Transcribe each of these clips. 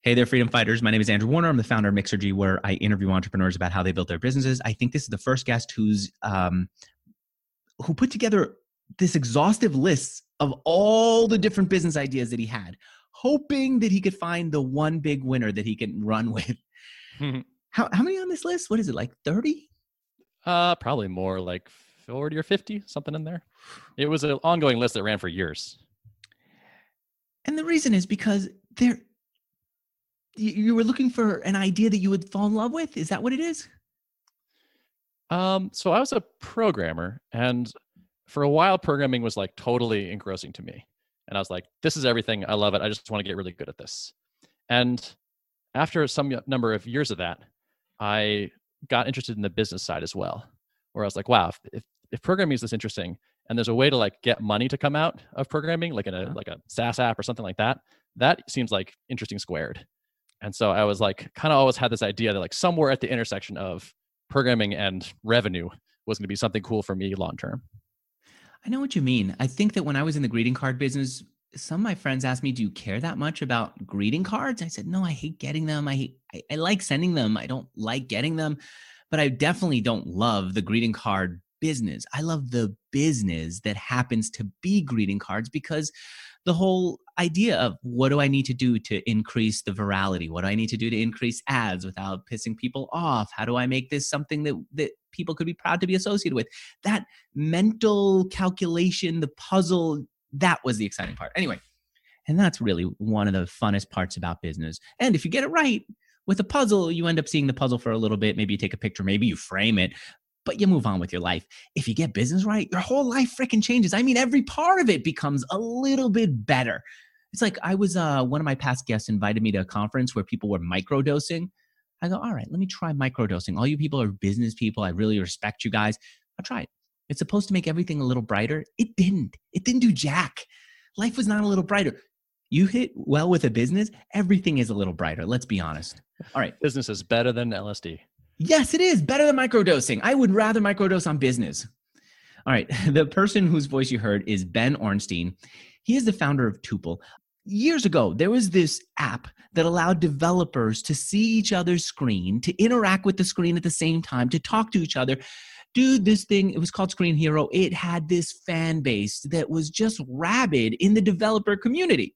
Hey there, freedom fighters. My name is Andrew Warner. I'm the founder of Mixergy, where I interview entrepreneurs about how they built their businesses. I think this is the first guest who put together this exhaustive list of all the different business ideas that he had, hoping that he could find the one big winner that he can run with. How many on this list? What is it, like 30? Probably more, like 40 or 50, something in there. It was an ongoing list that ran for years. And the reason is because you were looking for an idea that you would fall in love with. Is that what it is? So I was a programmer, and for a while, programming was like totally engrossing to me. And I was like, this is everything. I love it. I just want to get really good at this. And after some number of years of that, I got interested in the business side as well, where I was like, wow, if programming is this interesting and there's a way to like get money to come out of programming, like in a SaaS app or something like that, that seems like interesting squared. And so I was like, kind of always had this idea that like somewhere at the intersection of programming and revenue was going to be something cool for me long term. I know what you mean. I think that when I was in the greeting card business, some of my friends asked me, do you care that much about greeting cards? I said, no, I hate getting them. I like sending them. I don't like getting them, but I definitely don't love the greeting card business. I love the business that happens to be greeting cards, because the whole idea of what do I need to do to increase the virality? What do I need to do to increase ads without pissing people off? How do I make this something that people could be proud to be associated with? That mental calculation, the puzzle, that was the exciting part. Anyway, and that's really one of the funnest parts about business. And if you get it right with a puzzle, you end up seeing the puzzle for a little bit. Maybe you take a picture, maybe you frame it, but you move on with your life. If you get business right, your whole life freaking changes. I mean, every part of it becomes a little bit better. It's like I was, one of my past guests invited me to a conference where people were microdosing. I go, all right, let me try microdosing. All you people are business people. I really respect you guys. I'll try it. It's supposed to make everything a little brighter. It didn't. It didn't do jack. Life was not a little brighter. You hit well with a business, everything is a little brighter. Let's be honest. All right. Business is better than LSD. Yes, it is better than microdosing. I would rather microdose on business. All right. The person whose voice you heard is Ben Ornstein. He is the founder of Tuple. Years ago, there was this app that allowed developers to see each other's screen, to interact with the screen at the same time, to talk to each other. Dude, this thing, it was called Screen Hero. It had this fan base that was just rabid in the developer community.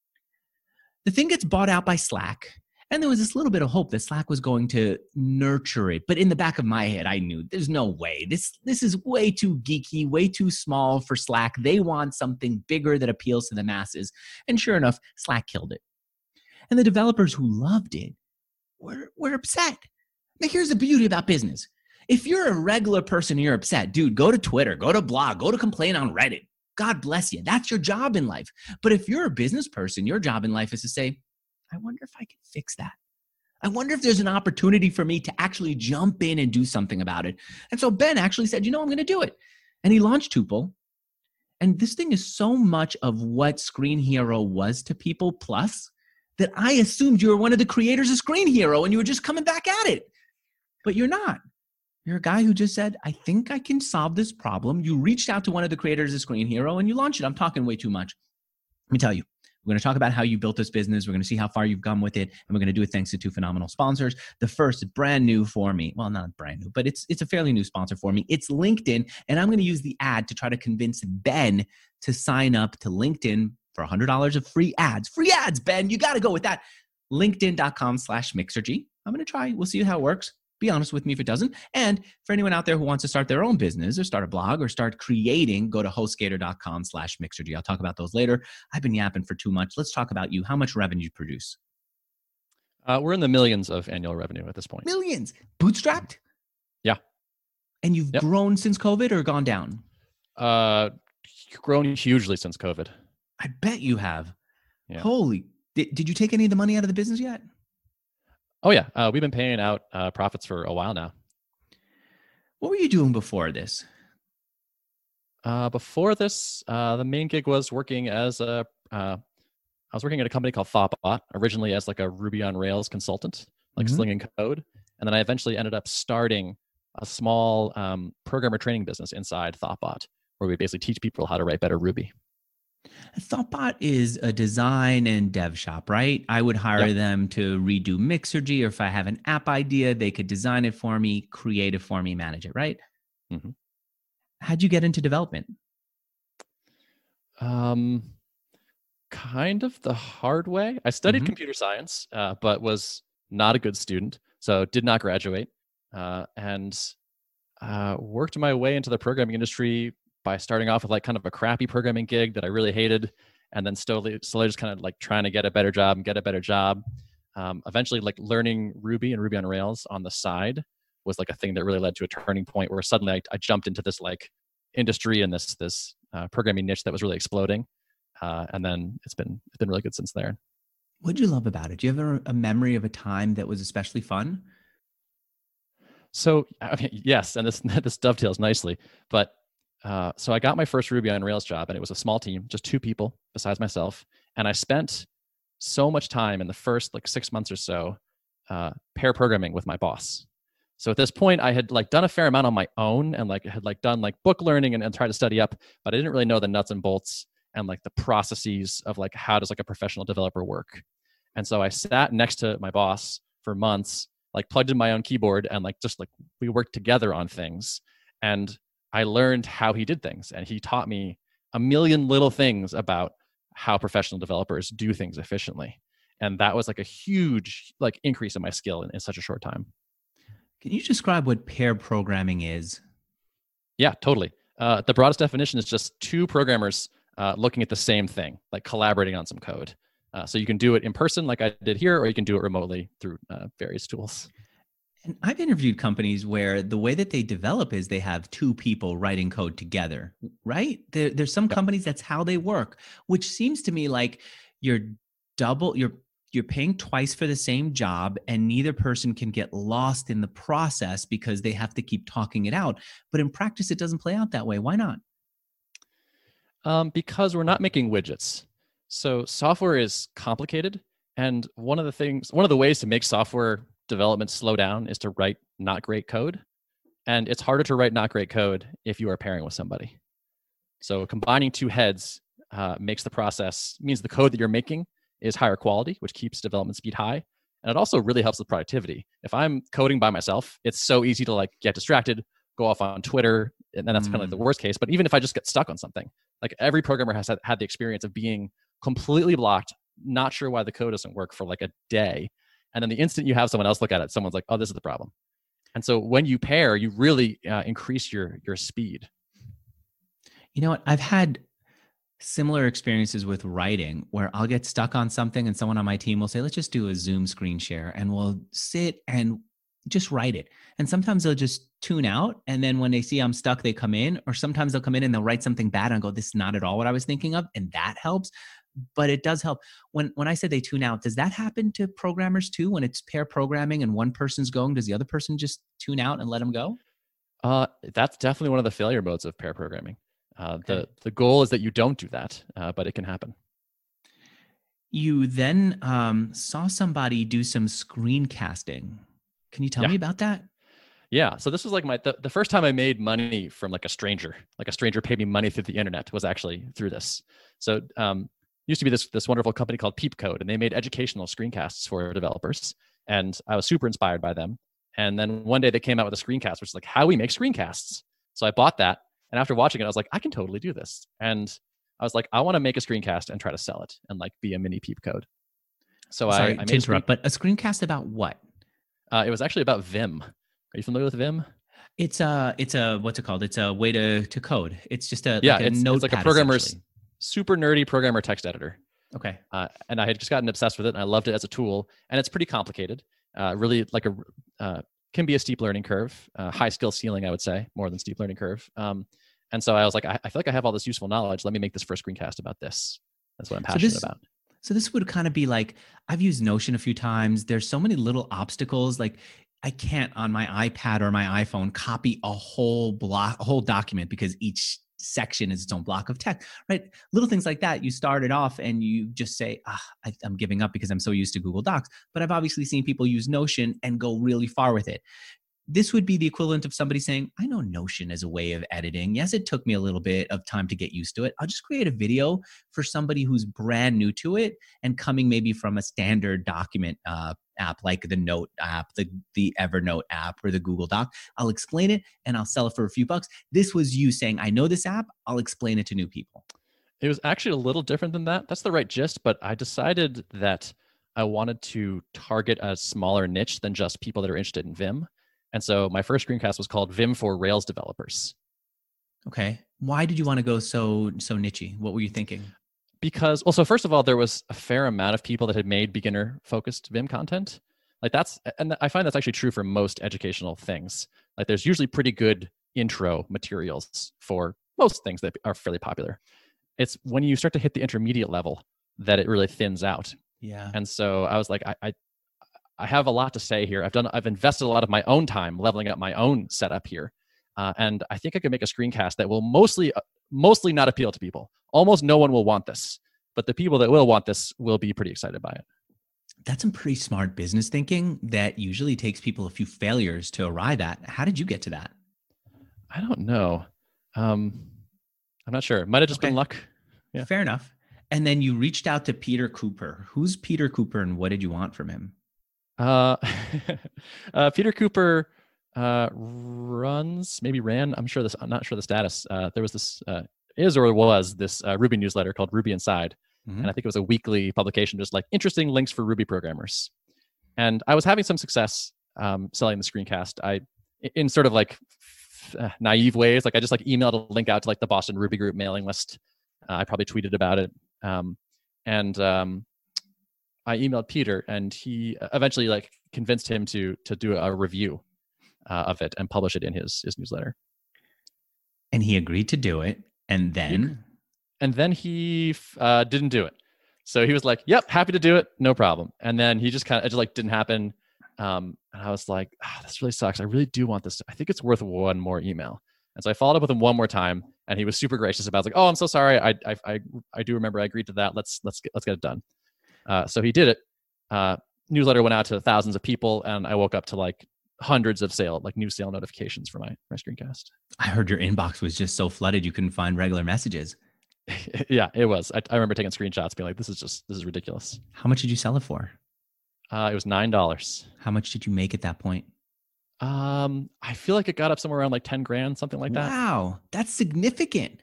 The thing gets bought out by Slack. And there was this little bit of hope that Slack was going to nurture it. But in the back of my head, I knew there's no way. This is way too geeky, way too small for Slack. They want something bigger that appeals to the masses. And sure enough, Slack killed it. And the developers who loved it were upset. Now, here's the beauty about business. If you're a regular person and you're upset, dude, go to Twitter, go to blog, go to complain on Reddit. God bless you. That's your job in life. But if you're a business person, your job in life is to say, I wonder if I can fix that. I wonder if there's an opportunity for me to actually jump in and do something about it. And so Ben actually said, I'm going to do it. And he launched Tuple. And this thing is so much of what Screen Hero was to people plus that I assumed you were one of the creators of Screen Hero and you were just coming back at it. But you're not. You're a guy who just said, I think I can solve this problem. You reached out to one of the creators of Screen Hero and you launched it. I'm talking way too much. Let me tell you. We're going to talk about how you built this business. We're going to see how far you've come with it. And we're going to do it thanks to two phenomenal sponsors. The first is brand new for me. Well, not brand new, but it's a fairly new sponsor for me. It's LinkedIn. And I'm going to use the ad to try to convince Ben to sign up to LinkedIn for $100 of free ads. Free ads, Ben. You got to go with that. LinkedIn.com/Mixergy. I'm going to try. We'll see how it works. Be honest with me if it doesn't. And for anyone out there who wants to start their own business or start a blog or start creating, go to hostgator.com/Mixergy. I'll talk about those later. I've been yapping for too much. Let's talk about you. How much revenue you produce? We're in the millions of annual revenue at this point. Millions. Bootstrapped? Yeah. And you've grown since COVID or gone down? Grown hugely since COVID. I bet you have. Yeah. Holy. Did you take any of the money out of the business yet? Oh, yeah. We've been paying out profits for a while now. What were you doing before this? Before this, the main gig was working as I was working at a company called Thoughtbot, originally as like a Ruby on Rails consultant, like slinging code. And then I eventually ended up starting a small programmer training business inside Thoughtbot, where we basically teach people how to write better Ruby. Thoughtbot is a design and dev shop, right? I would Yeah. hire them to redo Mixergy, or if I have an app idea, they could design it for me, create it for me, manage it, right? hmm How'd you get into development? Um, kind of the hard way. I studied Hmm. computer science, but was not a good student, so did not graduate, and worked my way into the programming industry by starting off with like kind of a crappy programming gig that I really hated, and then slowly just kind of like trying to get a better job and get a better job. Eventually, like learning Ruby and Ruby on Rails on the side was like a thing that really led to a turning point where suddenly I jumped into this like industry and this programming niche that was really exploding, and then it's been really good since there. What'd you love about it? Do you have a memory of a time that was especially fun? So I mean, yes, and this this dovetails nicely. But so I got my first Ruby on Rails job, and it was a small team, just two people besides myself. And I spent so much time in the first like 6 months or so pair programming with my boss. So at this point, I had like done a fair amount on my own, and like had like done like book learning and tried to study up, but I didn't really know the nuts and bolts and like the processes of like how does like a professional developer work. And so I sat next to my boss for months, like plugged in my own keyboard and like just like we worked together on things. And I learned how he did things. And he taught me a million little things about how professional developers do things efficiently. And that was like a huge like increase in my skill in such a short time. Can you describe what pair programming is? Yeah, totally. The broadest definition is just two programmers looking at the same thing, like collaborating on some code. So you can do it in person, like I did here, or you can do it remotely through various tools. And I've interviewed companies where the way that they develop is they have two people writing code together, right? There's some Yep. companies that's how they work, which seems to me like you're double, you're paying twice for the same job, and neither person can get lost in the process because they have to keep talking it out. But in practice, it doesn't play out that way. Why not? Because we're not making widgets. So software is complicated. And one of the ways to make software development slow down is to write not great code. And it's harder to write not great code if you are pairing with somebody. So combining two heads means the code that you're making is higher quality, which keeps development speed high. And it also really helps with productivity. If I'm coding by myself, it's so easy to like get distracted, go off on Twitter, and then that's kind of like the Mm. worst case. But even if I just get stuck on something, like every programmer has had the experience of being completely blocked, not sure why the code doesn't work for like a day. And then the instant you have someone else look at it, someone's like, oh, this is the problem. And so when you pair, you really increase your speed. You know what? I've had similar experiences with writing where I'll get stuck on something and someone on my team will say, let's just do a Zoom screen share, and we'll sit and just write it. And sometimes they'll just tune out. And then when they see I'm stuck, they come in, or sometimes they'll come in and they'll write something bad and go, this is not at all what I was thinking of. And that helps. But it does help. When I said they tune out, does that happen to programmers too? When it's pair programming and one person's going, does the other person just tune out and let them go? That's definitely one of the failure modes of pair programming. Okay. The goal is that you don't do that, but it can happen. You then saw somebody do some screencasting. Can you tell Yeah. me about that? Yeah. So this was like the first time I made money from like a stranger. Like a stranger paid me money through the internet was actually through this. So used to be this wonderful company called Peep Code, and they made educational screencasts for developers. And I was super inspired by them. And then one day they came out with a screencast, which is like how we make screencasts. So I bought that. And after watching it, I was like, I can totally do this. And I was like, I want to make a screencast and try to sell it and like be a mini Peep Code. So Sorry I to made a screen. interrupt, but a screencast about what? It was actually about Vim. Are you familiar with Vim? It's a what's it called? It's a way to code. It's just a Yeah, like a it's like a notepad programmer's essentially. super nerdy programmer text editor. Okay. And I had just gotten obsessed with it, and I loved it as a tool. And it's pretty complicated. Really, like can be a steep learning curve, high skill ceiling, I would say, more than steep learning curve. And so I was like, I feel like I have all this useful knowledge. Let me make this first screencast about this. That's what I'm So passionate this about. so this would kind of be like, I've used Notion a few times. There's so many little obstacles. Like I can't on my iPad or my iPhone copy a whole document because each section is its own block of text, right? Little things like that. You start it off and you just say, I'm giving up because I'm so used to Google Docs. But I've obviously seen people use Notion and go really far with it. this would be the equivalent of somebody saying, I know Notion as a way of editing. Yes, it took me a little bit of time to get used to it. I'll just create a video for somebody who's brand new to it and coming maybe from a standard document app like the Note app, the Evernote app, or the Google Doc. I'll explain it and I'll sell it for a few bucks. This was you saying, I know this app, I'll explain it to new people. It was actually a little different than that. That's the right gist, but I decided that I wanted to target a smaller niche than just people that are interested in Vim. And so my first screencast was called Vim for Rails developers. Okay. Why did you want to go so nichey? What were you thinking? Because, well, so first of all, there was a fair amount of people that had made beginner-focused Vim content. And I find that's actually true for most educational things. Like there's usually pretty good intro materials for most things that are fairly popular. It's when you start to hit the intermediate level that it really thins out. Yeah. And so I was like, I have a lot to say here. I've invested a lot of my own time leveling up my own setup here. And I think I could make a screencast that will mostly not appeal to people. Almost no one will want this, but the people that will want this will be pretty excited by it. That's some pretty smart business thinking that usually takes people a few failures to arrive at. How did you get to that? I don't know. I'm not sure. It might have just been luck. Yeah. Fair enough. And then you reached out to Peter Cooper. Who's Peter Cooper and what did you want from him? Peter Cooper ran. I'm not sure the status. There was this this Ruby newsletter called Ruby Inside, and I think it was a weekly publication, just like interesting links for Ruby programmers. And I was having some success selling the screencast. In sort of like naive ways, like I just like emailed a link out to like the Boston Ruby Group mailing list. I probably tweeted about it, and I emailed Peter, and he eventually like convinced him to do a review of it and publish it in his newsletter. And he agreed to do it, and then he didn't do it. So he was like, "Yep, happy to do it, no problem." And then he just didn't happen. And I was like, "This really sucks. I really do want this. I think it's worth one more email." And so I followed up with him one more time, and he was super gracious about it. Like, "Oh, I'm so sorry. I do remember I agreed to that. Let's get it done." So he did it. Newsletter went out to thousands of people, and I woke up to like hundreds of new sale notifications for my screencast. I heard your inbox was just so flooded you couldn't find regular messages. Yeah, it was. I remember taking screenshots, being like, "This is ridiculous." How much did you sell it for? It was $9. How much did you make at that point? I feel like it got up somewhere around like 10 grand, something like that. Wow, that's significant.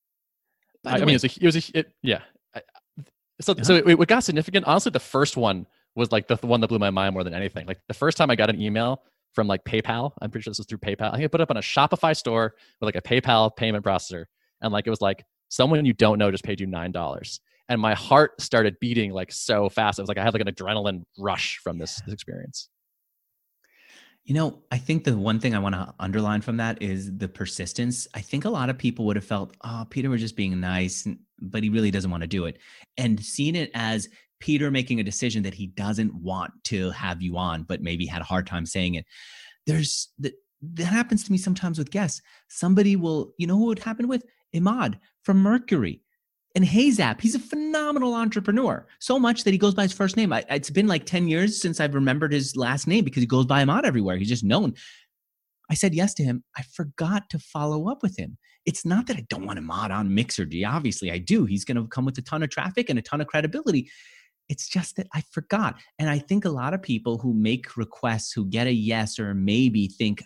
So it got significant. Honestly, the first one was like the one that blew my mind more than anything. Like the first time I got an email from like PayPal, I'm pretty sure this was through PayPal. I think I put it up on a Shopify store with like a PayPal payment processor. And like, it was like someone you don't know just paid you $9. And my heart started beating like so fast. It was like, I had like an adrenaline rush from this experience. You know, I think the one thing I want to underline from that is the persistence. I think a lot of people would have felt, oh, Peter was just being nice, but he really doesn't want to do it. And seeing it as Peter making a decision that he doesn't want to have you on, but maybe had a hard time saying it. That happens to me sometimes with guests. Somebody will, you know who it happened with? Imad from Mercury. And Hayzap, he's a phenomenal entrepreneur. So much that he goes by his first name. It's been like 10 years since I've remembered his last name because he goes by Imad everywhere. He's just known. I said yes to him. I forgot to follow up with him. It's not that I don't want Imad on Mixergy. Obviously, I do. He's going to come with a ton of traffic and a ton of credibility. It's just that I forgot. And I think a lot of people who make requests, who get a yes or maybe, think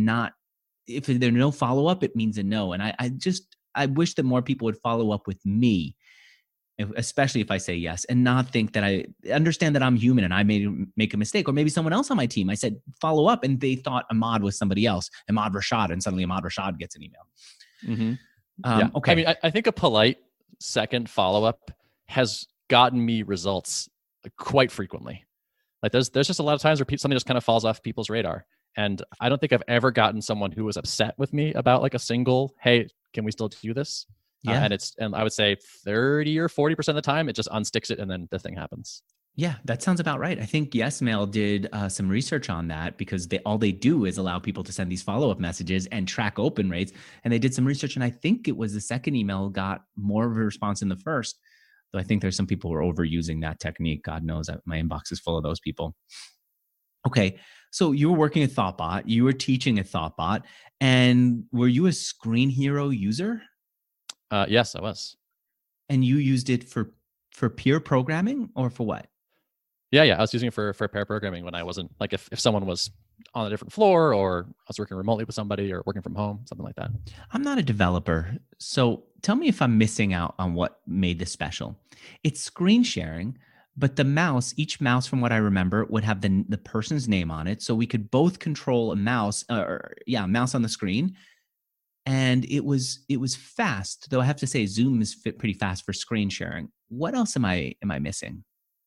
if there's no follow-up, it means a no. And I wish that more people would follow up with me, especially if I say yes, and not think that I understand that I'm human and I may make a mistake, or maybe someone else on my team. I said, follow up, and they thought Imad was somebody else, Imad Rashad, and suddenly Imad Rashad gets an email. Mm-hmm. Yeah. Okay. I mean, I think a polite second follow-up has gotten me results quite frequently. Like there's just a lot of times where something just kind of falls off people's radar. And I don't think I've ever gotten someone who was upset with me about like a single, hey, can we still do this? Yeah. And I would say 30 or 40% of the time, it just unsticks it and then the thing happens. Yeah, that sounds about right. I think YesMail did some research on that because all they do is allow people to send these follow-up messages and track open rates. And they did some research, and I think it was the second email got more of a response than the first. Though I think there's some people who are overusing that technique. God knows that my inbox is full of those people. Okay. So you were working a Thoughtbot, you were teaching a Thoughtbot, and were you a Screen Hero user? Yes, I was. And you used it for peer programming or for what? Yeah. I was using it for pair programming when I wasn't like if someone was on a different floor or I was working remotely with somebody or working from home, something like that. I'm not a developer, so tell me if I'm missing out on what made this special. It's screen sharing, but the mouse, each mouse from what I remember, would have the person's name on it, so we could both control a mouse, a mouse on the screen, and it was fast. Though I have to say, Zoom is pretty fast for screen sharing. What else am I missing?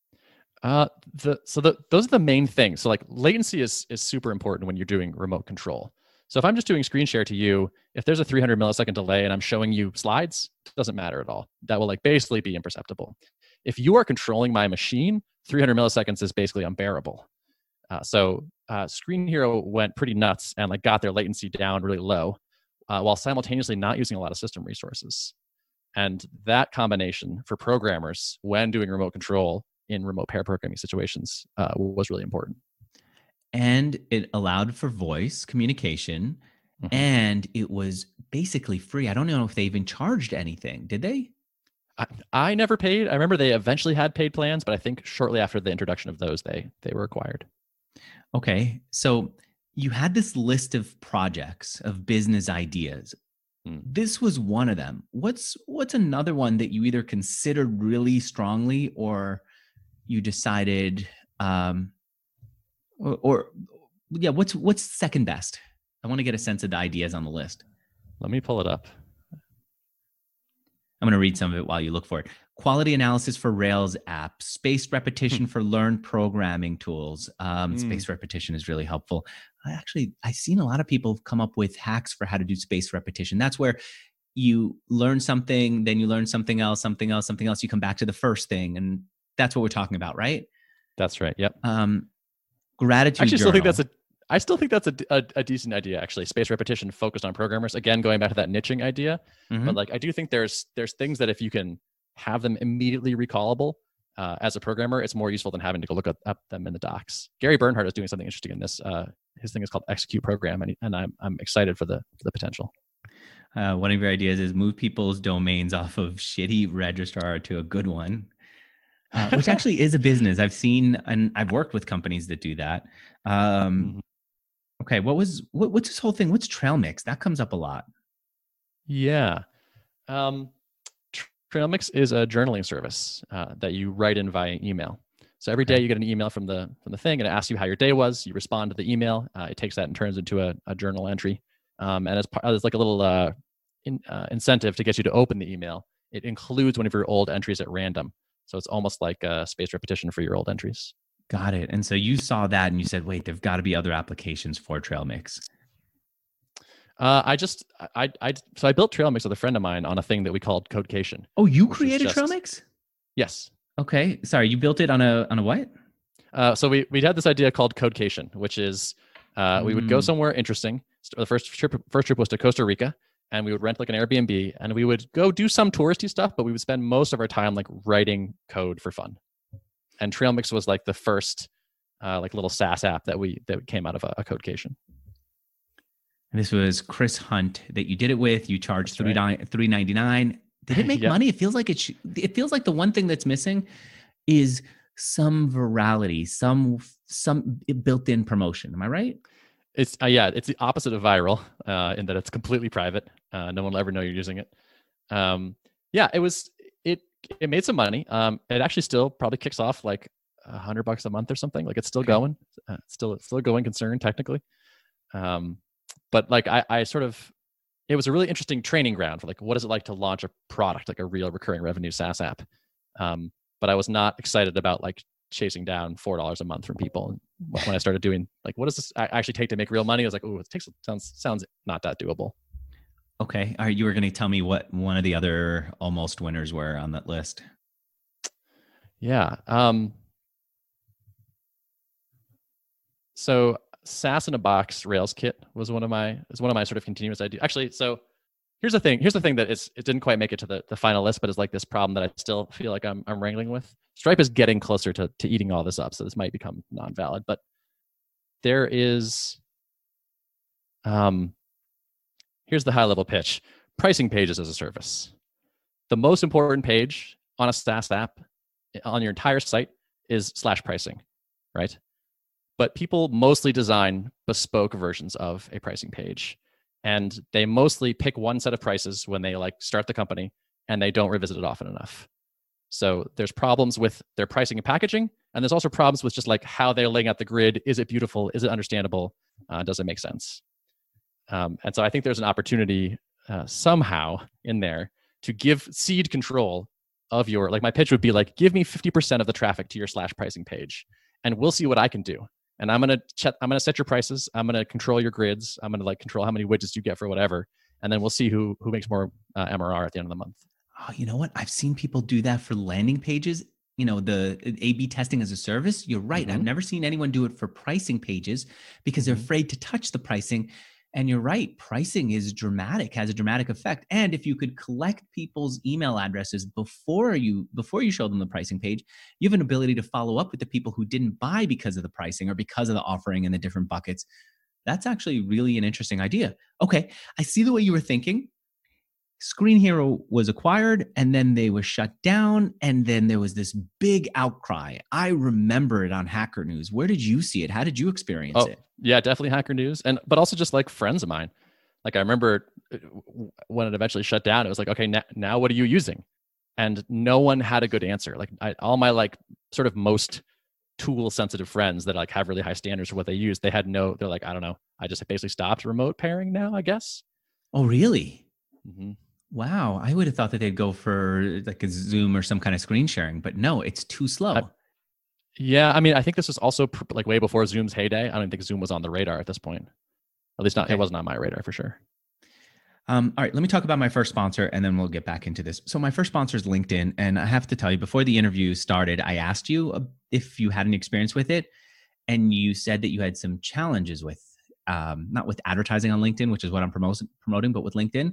Those are the main things. So like latency is super important when you're doing remote control. So if I'm just doing screen share to you, if there's a 300 millisecond delay and I'm showing you slides, it doesn't matter at all. That will like basically be imperceptible. If you are controlling my machine, 300 milliseconds is basically unbearable. Screen Hero went pretty nuts and like got their latency down really low, while simultaneously not using a lot of system resources. And that combination for programmers when doing remote control in remote pair programming situations was really important. And it allowed for voice communication, and it was basically free. I don't know if they even charged anything. Did they? I never paid. I remember they eventually had paid plans, but I think shortly after the introduction of those, they were acquired. Okay. So you had this list of projects, of business ideas. This was one of them. What's another one that you either considered really strongly or you decided, what's second best? I want to get a sense of the ideas on the list. Let me pull it up. I'm going to read some of it while you look for it. Quality analysis for Rails apps, spaced repetition for learned programming tools. Spaced repetition is really helpful. I've seen a lot of people come up with hacks for how to do spaced repetition. That's where you learn something, then you learn something else. You come back to the first thing. And that's what we're talking about, right? That's right. Yep. Gratitude journal. I still think that's a decent idea, actually. Spaced repetition focused on programmers. Again, going back to that niching idea. But like, I do think there's things that if you can have them immediately recallable as a programmer, it's more useful than having to go look up them in the docs. Gary Bernhardt is doing something interesting in this. His thing is called Execute Program, and I'm excited for the potential. One of your ideas is move people's domains off of shitty registrar to a good one. Which actually is a business. I've seen and I've worked with companies that do that. Okay, what's this whole thing? What's Trailmix? That comes up a lot. Yeah. Trailmix is a journaling service that you write in via email. So every day you get an email from the thing and it asks you how your day was. You respond to the email. It takes that and turns into a journal entry. And as like a little incentive to get you to open the email, it includes one of your old entries at random. So it's almost like a spaced repetition for your old entries. Got it. And so you saw that and you said, wait, there've got to be other applications for Trailmix. I built Trailmix with a friend of mine on a thing that we called Codecation. Oh, you created Trailmix? Yes. Okay. Sorry, you built it on a what? So we had this idea called Codecation, which is we would go somewhere interesting. The first trip was to Costa Rica, and we would rent like an Airbnb, and we would go do some touristy stuff, but we would spend most of our time like writing code for fun. And Trailmix was like the first like little SaaS app that came out of a Codecation. This was Chris Hunt that you did it with. You charged $3.99. Did it make money? It feels like it feels like the one thing that's missing is some virality, some built-in promotion. Am I right? It's it's the opposite of viral in that it's completely private. No one will ever know you're using it. It made some money. It actually still probably kicks off like $100 a month or something. Like it's still going. It's still a going concern technically. But like it was a really interesting training ground for like what is it like to launch a product like a real recurring revenue SaaS app. But I was not excited about like chasing down $4 a month from people. When I started doing like, what does this actually take to make real money? I was like, oh, sounds not that doable. Okay. All right. You were going to tell me what one of the other almost winners were on that list. Yeah. So SaaS in a box Rails kit was one of my sort of continuous ideas. Actually, so here's the thing that it didn't quite make it to the final list, but it's like this problem that I still feel like I'm wrangling with. Stripe is getting closer to eating all this up, so this might become non-valid. But there is, here's the high level pitch: pricing pages as a service. The most important page on a SaaS app on your entire site is /pricing, right? But people mostly design bespoke versions of a pricing page, and they mostly pick one set of prices when they like start the company, and they don't revisit it often enough. So there's problems with their pricing and packaging, and there's also problems with just like how they're laying out the grid. Is it beautiful? Is it understandable? Does it make sense? And so I think there's an opportunity somehow in there to give seed control of your, like my pitch would be like, give me 50% of the traffic to your /pricing page, and we'll see what I can do. And I'm gonna set your prices. I'm gonna control your grids. I'm gonna like control how many widgets you get for whatever, and then we'll see who makes more MRR at the end of the month. Oh, you know what? I've seen people do that for landing pages. You know, the A/B testing as a service. You're right. Mm-hmm. I've never seen anyone do it for pricing pages because they're afraid to touch the pricing. And you're right. Pricing is dramatic, has a dramatic effect. And if you could collect people's email addresses before you show them the pricing page, you have an ability to follow up with the people who didn't buy because of the pricing or because of the offering and the different buckets. That's actually really an interesting idea. Okay, I see the way you were thinking. Screen Hero was acquired, and then they were shut down, and then there was this big outcry. I remember it on Hacker News. Where did you see it? How did you experience it? Yeah, definitely Hacker News, but also just like friends of mine. Like I remember when it eventually shut down, it was like, okay, now what are you using? And no one had a good answer. Like all my like sort of most tool sensitive friends that like have really high standards for what they use, they're like, I don't know. I just basically stopped remote pairing now, I guess. Oh, really? Mm-hmm. Wow. I would have thought that they'd go for like a Zoom or some kind of screen sharing, but no, it's too slow. Yeah. I mean, I think this was also like way before Zoom's heyday. I don't think Zoom was on the radar at this point. At least it wasn't on my radar for sure. All right, let me talk about my first sponsor and then we'll get back into this. So my first sponsor is LinkedIn. And I have to tell you, before the interview started, I asked you if you had any experience with it. And you said that you had some challenges with, not with advertising on LinkedIn, which is what I'm promoting, but with LinkedIn.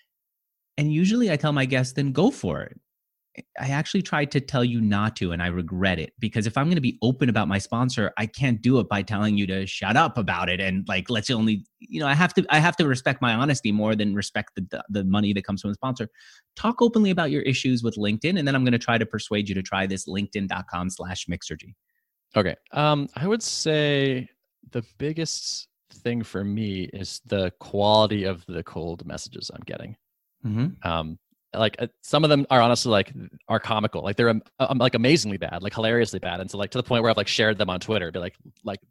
And usually I tell my guests, then go for it. I actually tried to tell you not to, and I regret it, because if I'm going to be open about my sponsor, I can't do it by telling you to shut up about it. And like, let's only, I have to respect my honesty more than respect the money that comes from the sponsor. Talk openly about your issues with LinkedIn. And then I'm going to try to persuade you to try this linkedin.com/Mixergy. Okay. I would say the biggest thing for me is the quality of the cold messages I'm getting. Mm-hmm. Like some of them are honestly are comical. Like they're like amazingly bad, like hilariously bad. And so like to the point where I've like shared them on Twitter, be like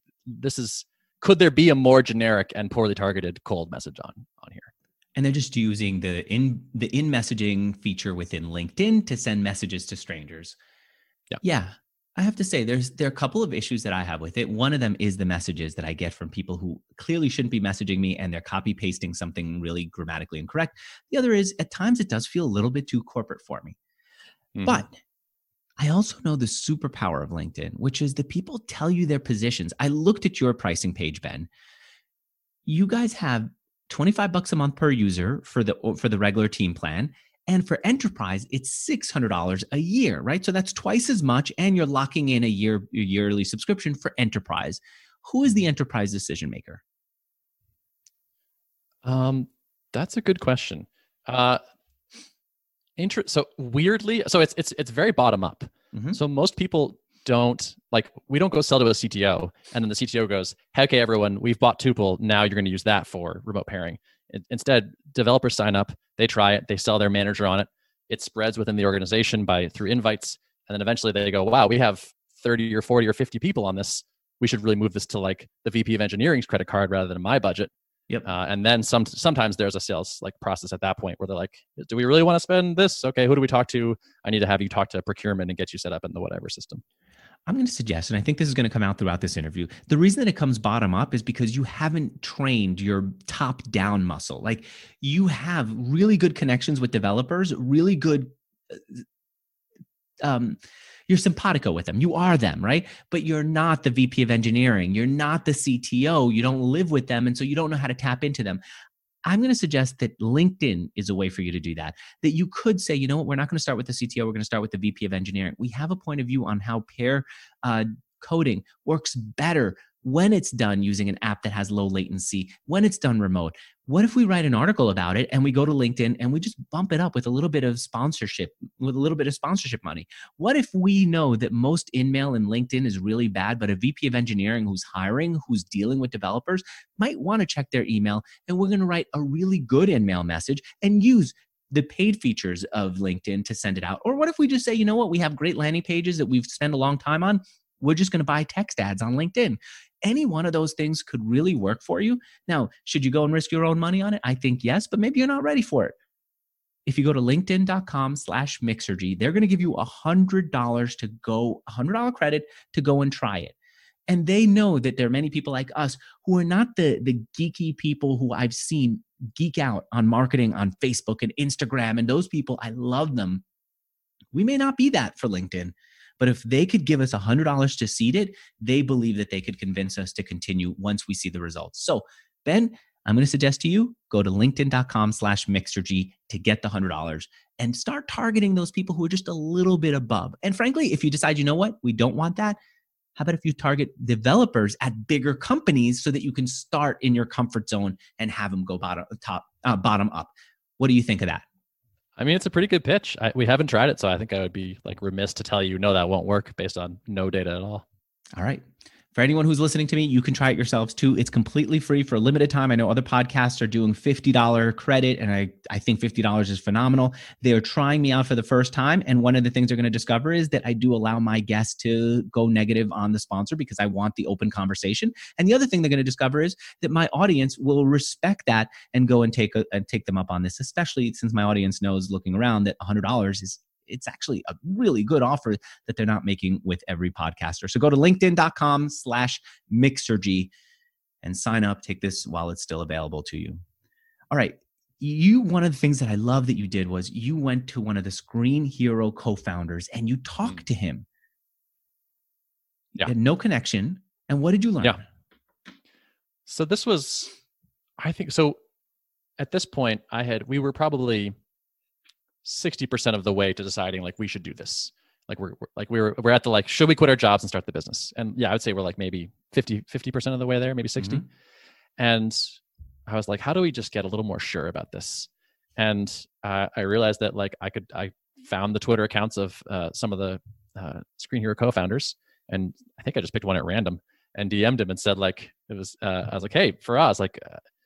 could there be a more generic and poorly targeted cold message on here? And they're just using the in messaging feature within LinkedIn to send messages to strangers. Yeah. I have to say, there are a couple of issues that I have with it. One of them is the messages that I get from people who clearly shouldn't be messaging me, and they're copy pasting something really grammatically incorrect. The other is at times it does feel a little bit too corporate for me. Mm-hmm. But I also know the superpower of LinkedIn, which is the people tell you their positions. I looked at your pricing page, Ben. You guys have $25 a month per user for the regular team plan. And for enterprise, it's $600 a year, right? So that's twice as much, and you're locking in a yearly subscription for enterprise. Who is the enterprise decision maker? That's a good question. So weirdly, so it's very bottom up. Mm-hmm. So most people we don't go sell to a CTO, and then the CTO goes, hey, okay, everyone, we've bought Tuple. Now you're going to use that for remote pairing. Instead, developers sign up, they try it, they sell their manager on it. It spreads within the organization through invites. And then eventually they go, wow, we have 30 or 40 or 50 people on this. We should really move this to like the VP of engineering's credit card rather than my budget. Yep. And then sometimes there's a sales process at that point where they're like, do we really want to spend this? Okay, who do we talk to? I need to have you talk to procurement and get you set up in the whatever system. I'm going to suggest, and I think this is going to come out throughout this interview, the reason that it comes bottom up is because you haven't trained your top down muscle. Like you have really good connections with developers, really good, you're simpatico with them. You are them, right? But you're not the VP of engineering. You're not the CTO. You don't live with them. And so you don't know how to tap into them. I'm going to suggest that LinkedIn is a way for you to do that. That you could say, you know what, we're not going to start with the CTO. We're going to start with the VP of engineering. We have a point of view on how pair coding works better when it's done using an app that has low latency, when it's done remote. What if we write an article about it and we go to LinkedIn and we just bump it up with a little bit of sponsorship, money? What if we know that most InMail in LinkedIn is really bad, but a VP of engineering who's hiring, who's dealing with developers might want to check their email, and we're going to write a really good InMail message and use the paid features of LinkedIn to send it out? Or what if we just say, you know what, we have great landing pages that we've spent a long time on. We're just going to buy text ads on LinkedIn. Any one of those things could really work for you. Now, should you go and risk your own money on it? I think yes, but maybe you're not ready for it. If you go to linkedin.com/Mixergy, they're going to give you $100 to go, $100 credit to go and try it. And they know that there are many people like us who are not the geeky people who I've seen geek out on marketing on Facebook and Instagram. And those people, I love them. We may not be that for LinkedIn, but if they could give us $100 to seed it, they believe that they could convince us to continue once we see the results. So, Ben, I'm going to suggest to you, go to linkedin.com/Mixergy to get the $100 and start targeting those people who are just a little bit above. And frankly, if you decide, you know what, we don't want that, how about if you target developers at bigger companies so that you can start in your comfort zone and have them go bottom up? What do you think of that? I mean, it's a pretty good pitch. We haven't tried it, so I think I would be like remiss to tell you, no, that won't work based on no data at all. All right. For anyone who's listening to me, you can try it yourselves too. It's completely free for a limited time. I know other podcasts are doing $50 credit, and I think $50 is phenomenal. They're trying me out for the first time, and one of the things they're going to discover is that I do allow my guests to go negative on the sponsor because I want the open conversation. And the other thing they're going to discover is that my audience will respect that and go and take them up on this, especially since my audience knows, looking around, that $100 it's actually a really good offer that they're not making with every podcaster. So go to linkedin.com/Mixergy and sign up. Take this while it's still available to you. All right. One of the things that I love that you did was you went to one of the Screen Hero co-founders and you talked to him. Yeah. You had no connection. And what did you learn? Yeah. So this was, I think, so at this point we were probably 60% of the way to deciding like we should do this. Like we're at the, like, should we quit our jobs and start the business? And yeah, I would say we're like maybe 50% of the way there, maybe 60. Mm-hmm. And I was like, how do we just get a little more sure about this? And I realized that like I found the Twitter accounts of some of the Screen Hero co-founders, and I think I just picked one at random and DM'd him and said like, I was like, hey, for us, like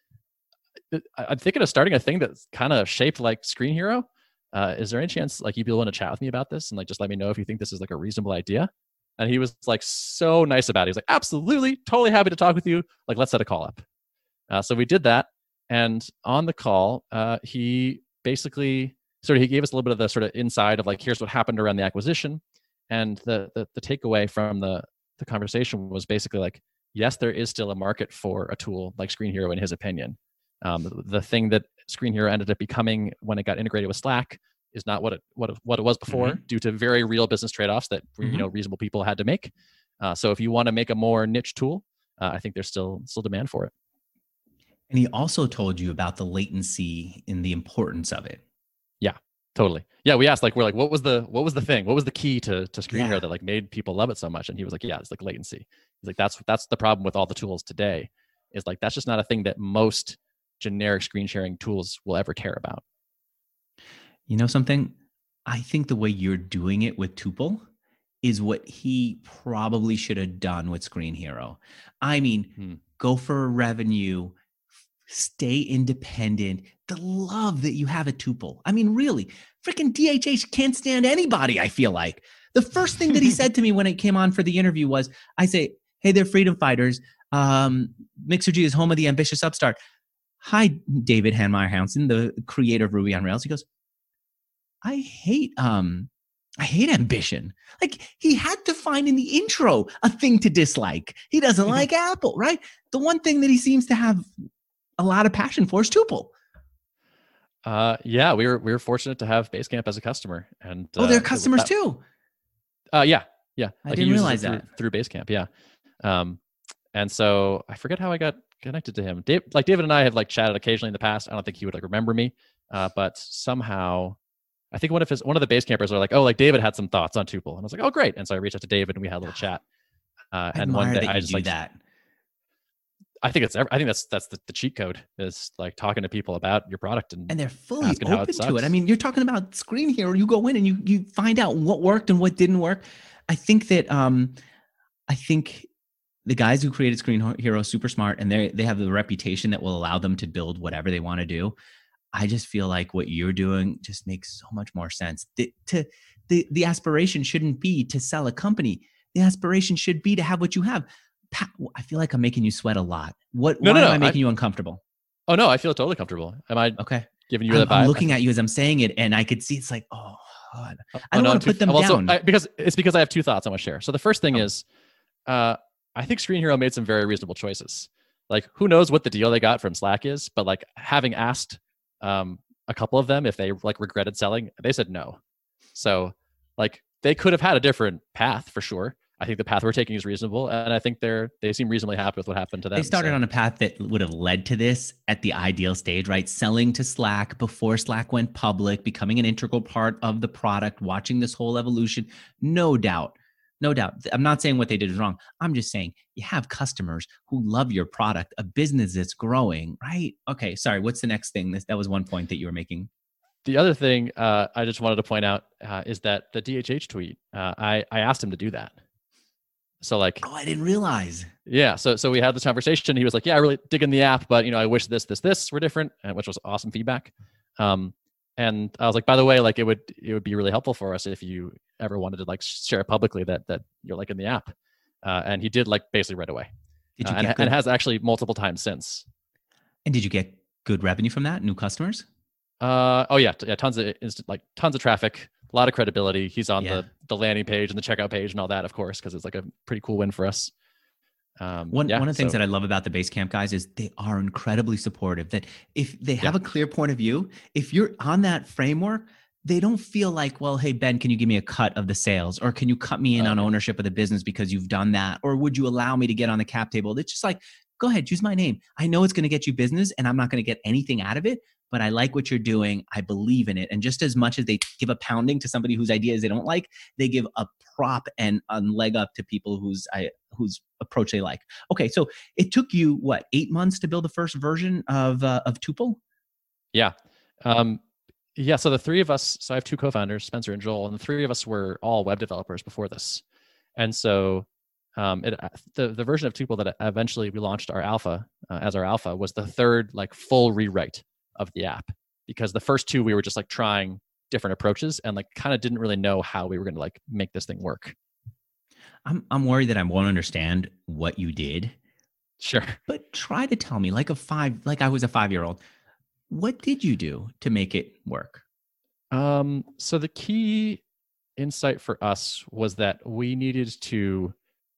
I'm thinking of starting a thing that's kind of shaped like Screen Hero. Is there any chance like you'd be willing to chat with me about this and like just let me know if you think this is like a reasonable idea? And he was like so nice about it. He was like, absolutely, totally happy to talk with you. Like, let's set a call up. So we did that. And on the call, he basically he gave us a little bit of the sort of inside of like, here's what happened around the acquisition. And the takeaway from the conversation was basically like, yes, there is still a market for a tool like Screen Hero in his opinion. The thing that Screen Hero ended up becoming when it got integrated with Slack is not what it was before, mm-hmm. due to very real business trade-offs that mm-hmm. Reasonable people had to make. So if you want to make a more niche tool, I think there's still demand for it. And he also told you about the latency and the importance of it. Yeah, totally. Yeah, we asked we're like, what was the thing? What was the key to Screen Hero that like made people love it so much? And he was like, yeah, it's like latency. He's like, that's the problem with all the tools today. Is like that's just not a thing that most generic screen sharing tools will ever care about. You know something? I think the way you're doing it with Tuple is what he probably should have done with Screen Hero. I mean, go for revenue, stay independent. The love that you have at Tuple. I mean, really, freaking DHH can't stand anybody, I feel like. The first thing that he said to me when it came on for the interview was, I say, hey, they're freedom fighters. Mixergy is home of the ambitious upstart. Hi, David Hanmeyer-Hansen, the creator of Ruby on Rails. He goes, I hate ambition. Like, he had to find in the intro a thing to dislike. He doesn't like Apple, right? The one thing that he seems to have a lot of passion for is Tuple. Yeah, we were fortunate to have Basecamp as a customer, and they're customers too. Yeah. I didn't realize that through Basecamp. Yeah, and so I forget how I got connected to him. David and I have like chatted occasionally in the past. I don't think he would like remember me, but somehow I think one of the base campers were like, oh, like David had some thoughts on Tuple, and I was like, oh, great. And so I reached out to David and we had a little chat. And one day I just like that. I think that's the cheat code, is like talking to people about your product and they're fully asking how open it to it. sucks. I mean, you're talking about Screen Hero. You go in and you find out what worked and what didn't work. I think that I think the guys who created Screen Hero are super smart, and they have the reputation that will allow them to build whatever they want to do. I just feel like what you're doing just makes so much more sense. The aspiration shouldn't be to sell a company. The aspiration should be to have what you have. Pat, I feel like I'm making you sweat a lot. Why am I making you uncomfortable? Oh no, I feel totally comfortable. Am I okay? Giving you that vibe? I'm looking at you as I'm saying it, and I could see it's like, oh God. I don't want to put them down. Because I have two thoughts I want to share. So the first thing is, I think Screen Hero made some very reasonable choices. Like, who knows what the deal they got from Slack is, but like, having asked a couple of them if they like regretted selling, they said no. So like, they could have had a different path for sure. I think the path we're taking is reasonable, and I think they seem reasonably happy with what happened to them. They started on a path that would have led to this at the ideal stage, right? Selling to Slack before Slack went public, becoming an integral part of the product, watching this whole evolution. No doubt. I'm not saying what they did is wrong. I'm just saying you have customers who love your product, a business that's growing, right? Okay, sorry. What's the next thing? That was one point that you were making. The other thing I just wanted to point out is that the DHH tweet, I asked him to do that. So like, oh, I didn't realize. Yeah. So we had this conversation. He was like, yeah, I really dig in the app, but I wish this were different, which was awesome feedback. And I was like, by the way, like it would be really helpful for us if you ever wanted to like share it publicly that you're like in the app. And he did, like, basically right away. Did you and has actually multiple times since. And did you get good revenue from that? New customers? Oh yeah. Tons of traffic. A lot of credibility. He's on the landing page and the checkout page and all that, of course, because it's like a pretty cool win for us. One of the things that I love about the Basecamp guys is they are incredibly supportive. That if they have a clear point of view, if you're on that framework, they don't feel like, well, hey, Ben, can you give me a cut of the sales? Or can you cut me in on ownership of the business because you've done that? Or would you allow me to get on the cap table? It's just like, go ahead, use my name. I know it's going to get you business and I'm not going to get anything out of it, but I like what you're doing. I believe in it. And just as much as they give a pounding to somebody whose ideas they don't like, they give a prop and a leg up to people whose approach they like. Okay, so it took you, 8 months to build the first version of Tuple? Yeah. So the three of us, so I have two co-founders, Spencer and Joel, and the three of us were all web developers before this. And so the version of Tuple that eventually we launched our alpha as our alpha was the third like full rewrite of the app, because the first two we were just like trying different approaches and like kind of didn't really know how we were going to like make this thing work. I'm worried that I won't understand what you did. Sure. But try to tell me, like I was a 5-year-old, what did you do to make it work? So the key insight for us was that we needed to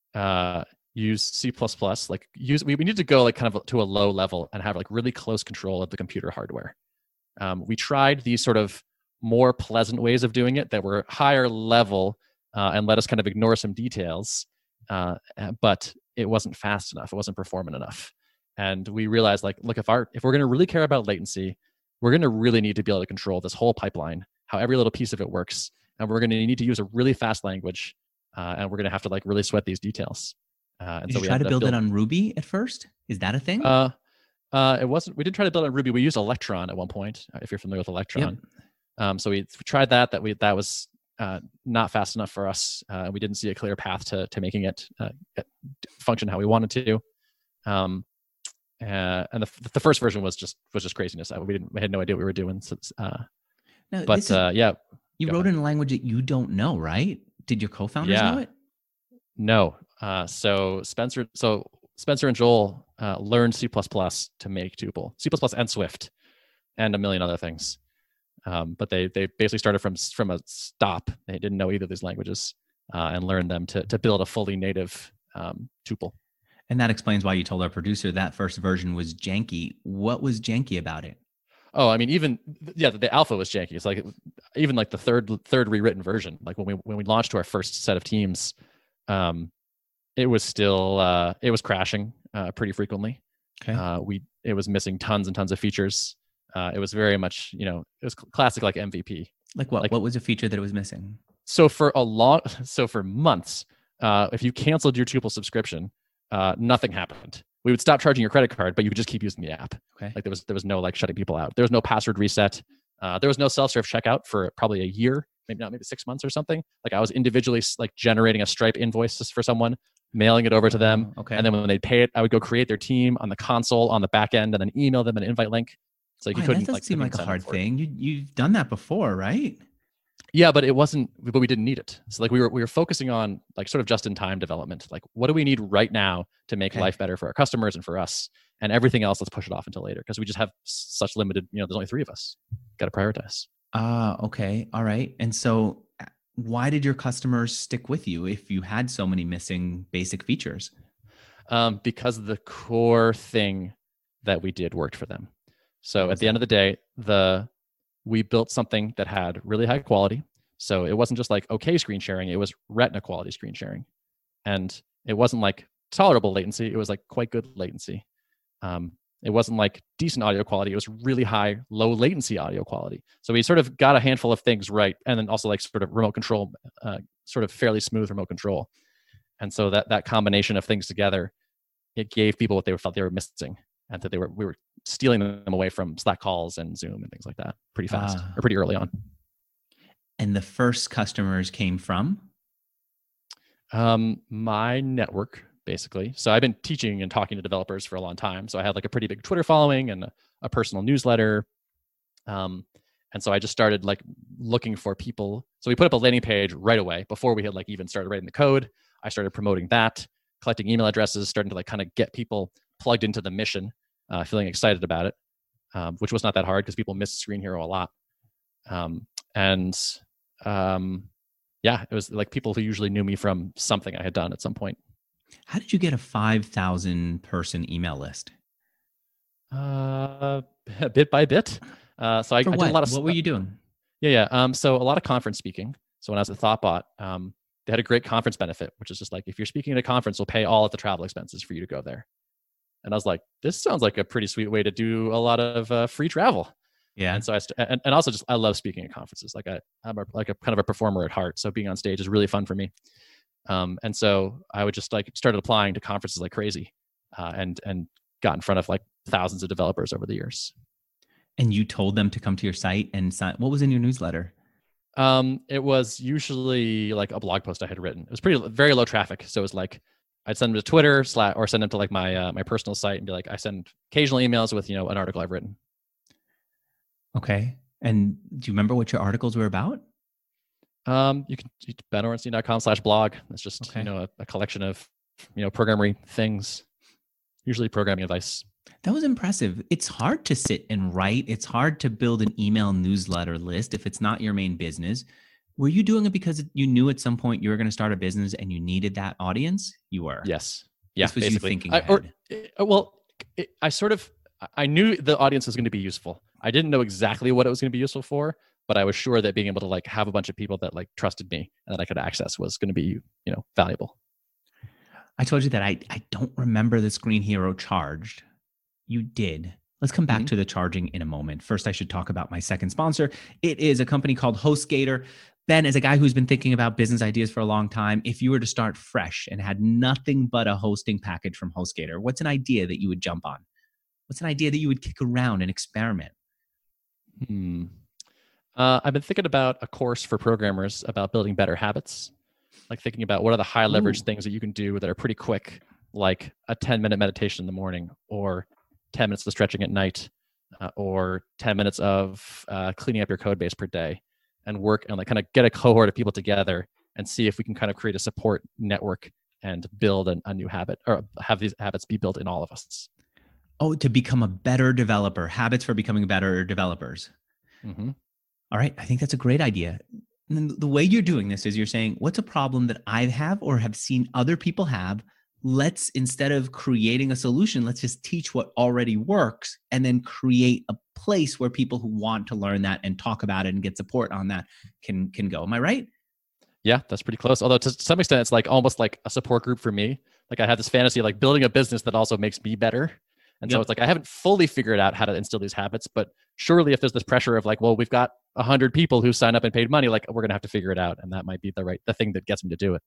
use C++, we need to go like kind of to a low level and have like really close control of the computer hardware. We tried these sort of more pleasant ways of doing it that were higher level and let us kind of ignore some details, but it wasn't fast enough. It wasn't performant enough. And we realized, like, look, if we're going to really care about latency, we're going to really need to be able to control this whole pipeline, how every little piece of it works. And we're going to need to use a really fast language. And we're going to have to like really sweat these details. Did you try to build it on Ruby at first? Is that a thing? It wasn't. We did try to build it on Ruby. We used Electron at one point, if you're familiar with Electron. Yep. So we tried that. That was not fast enough for us. We didn't see a clear path to making it function how we wanted to. And the first version was just craziness. We had no idea what we were doing. So, you wrote in a language that you don't know, right? Did your co-founders know it? No. So Spencer and Joel learned C++ to make Tuple, C++ and Swift, and a million other things. But they basically started from a stop. They didn't know either of these languages and learned them to build a fully native Tuple. And that explains why you told our producer that first version was janky. What was janky about it? Oh, I mean, the alpha was janky. It's like even like the third rewritten version. Like when we launched to our first set of teams, it was still it was crashing pretty frequently. Okay. It was missing tons and tons of features. It was very much, it was classic like MVP. Like what? What was a feature that it was missing? So for months, if you canceled your Tuple subscription, nothing happened. we would stop charging your credit card, but you could just keep using the app. Okay. Like there was no like shutting people out. There was no password reset. There was no self-serve checkout for probably a year, maybe 6 months or something. Like I was individually like generating a Stripe invoice for someone, mailing it over to them. Okay. And then when they'd pay it, I would go create their team on the console on the back end and then email them an invite link. So you couldn't. That doesn't seem like a hard thing. You've done that before, right? Yeah, but it wasn't. But we didn't need it. So like we were focusing on like sort of just in time development. Like what do we need right now to make life better for our customers and for us? And everything else, let's push it off until later because we just have such limited. There's only 3 of us. Got to prioritize. Okay, all right. And so, why did your customers stick with you if you had so many missing basic features? Because the core thing that we did worked for them. So at the end of the day, we built something that had really high quality. So it wasn't just like okay screen sharing, it was Retina quality screen sharing. And it wasn't like tolerable latency, it was like quite good latency. It wasn't like decent audio quality, it was really high, low latency audio quality. So we sort of got a handful of things right. And then also like sort of remote control, sort of fairly smooth remote control. And so that combination of things together, it gave people what they felt they were missing. And that we were stealing them away from Slack calls and Zoom and things like that pretty fast or pretty early on. And the first customers came from? My network, basically. So I've been teaching and talking to developers for a long time. So I had like a pretty big Twitter following and a personal newsletter. And so I just started like looking for people. So we put up a landing page right away before we had like even started writing the code. I started promoting that, collecting email addresses, starting to like kind of get people plugged into the mission, feeling excited about it, which was not that hard because people miss Screen Hero a lot. It was like people who usually knew me from something I had done at some point. How did you get a 5,000 person email list? Bit by bit. So I did a lot of. What were you doing? Yeah. So a lot of conference speaking. So when I was at Thoughtbot, they had a great conference benefit, which is just like if you're speaking at a conference, we'll pay all of the travel expenses for you to go there. And I was like, this sounds like a pretty sweet way to do a lot of free travel. Yeah. And so and also just I love speaking at conferences. Like I'm a kind of a performer at heart, so being on stage is really fun for me. And so I would just like started applying to conferences like crazy, and got in front of like thousands of developers over the years. And you told them to come to your site and sign. What was in your newsletter? It was usually like a blog post I had written. It was very low traffic, so it was like I'd send them to Twitter or send them to like my personal site and be like, I send occasional emails with an article I've written. Okay. And do you remember what your articles were about? You can benorenstein.com/blog. It's just a collection of programmery things, usually programming advice. That was impressive. It's hard to sit and write. It's hard to build an email newsletter list if it's not your main business. Were you doing it because you knew at some point you were going to start a business and you needed that audience? You were. Yes. Yeah. This was basically. You thinking ahead. I knew the audience was going to be useful. I didn't know exactly what it was going to be useful for, but I was sure that being able to like have a bunch of people that like trusted me and that I could access was going to be, valuable. I told you that I don't remember the Screen Hero charged. You did. Let's come back to the charging in a moment. First, I should talk about my second sponsor. It is a company called HostGator. Ben, as a guy who's been thinking about business ideas for a long time, if you were to start fresh and had nothing but a hosting package from HostGator, what's an idea that you would jump on? What's an idea that you would kick around and experiment? I've been thinking about a course for programmers about building better habits, like thinking about what are the high leverage things that you can do that are pretty quick, like a 10-minute meditation in the morning or 10 minutes of stretching at night, or 10 minutes of cleaning up your code base per day, and work and like kind of get a cohort of people together and see if we can kind of create a support network and build a new habit or have these habits be built in all of us. Oh, to become a better developer, habits for becoming better developers. Mm-hmm. All right. I think that's a great idea. And the way you're doing this is you're saying, what's a problem that I have or have seen other people have? Let's, instead of creating a solution, let's just teach what already works and then create a place where people who want to learn that and talk about it and get support on that can go. Am I right? Yeah, that's pretty close. Although to some extent, it's like almost like a support group for me. Like I had this fantasy of like building a business that also makes me better. And so it's like, I haven't fully figured out how to instill these habits, but surely if there's this pressure of like, well, we've got 100 people who signed up and paid money, like we're going to have to figure it out. And that might be the thing that gets me to do it.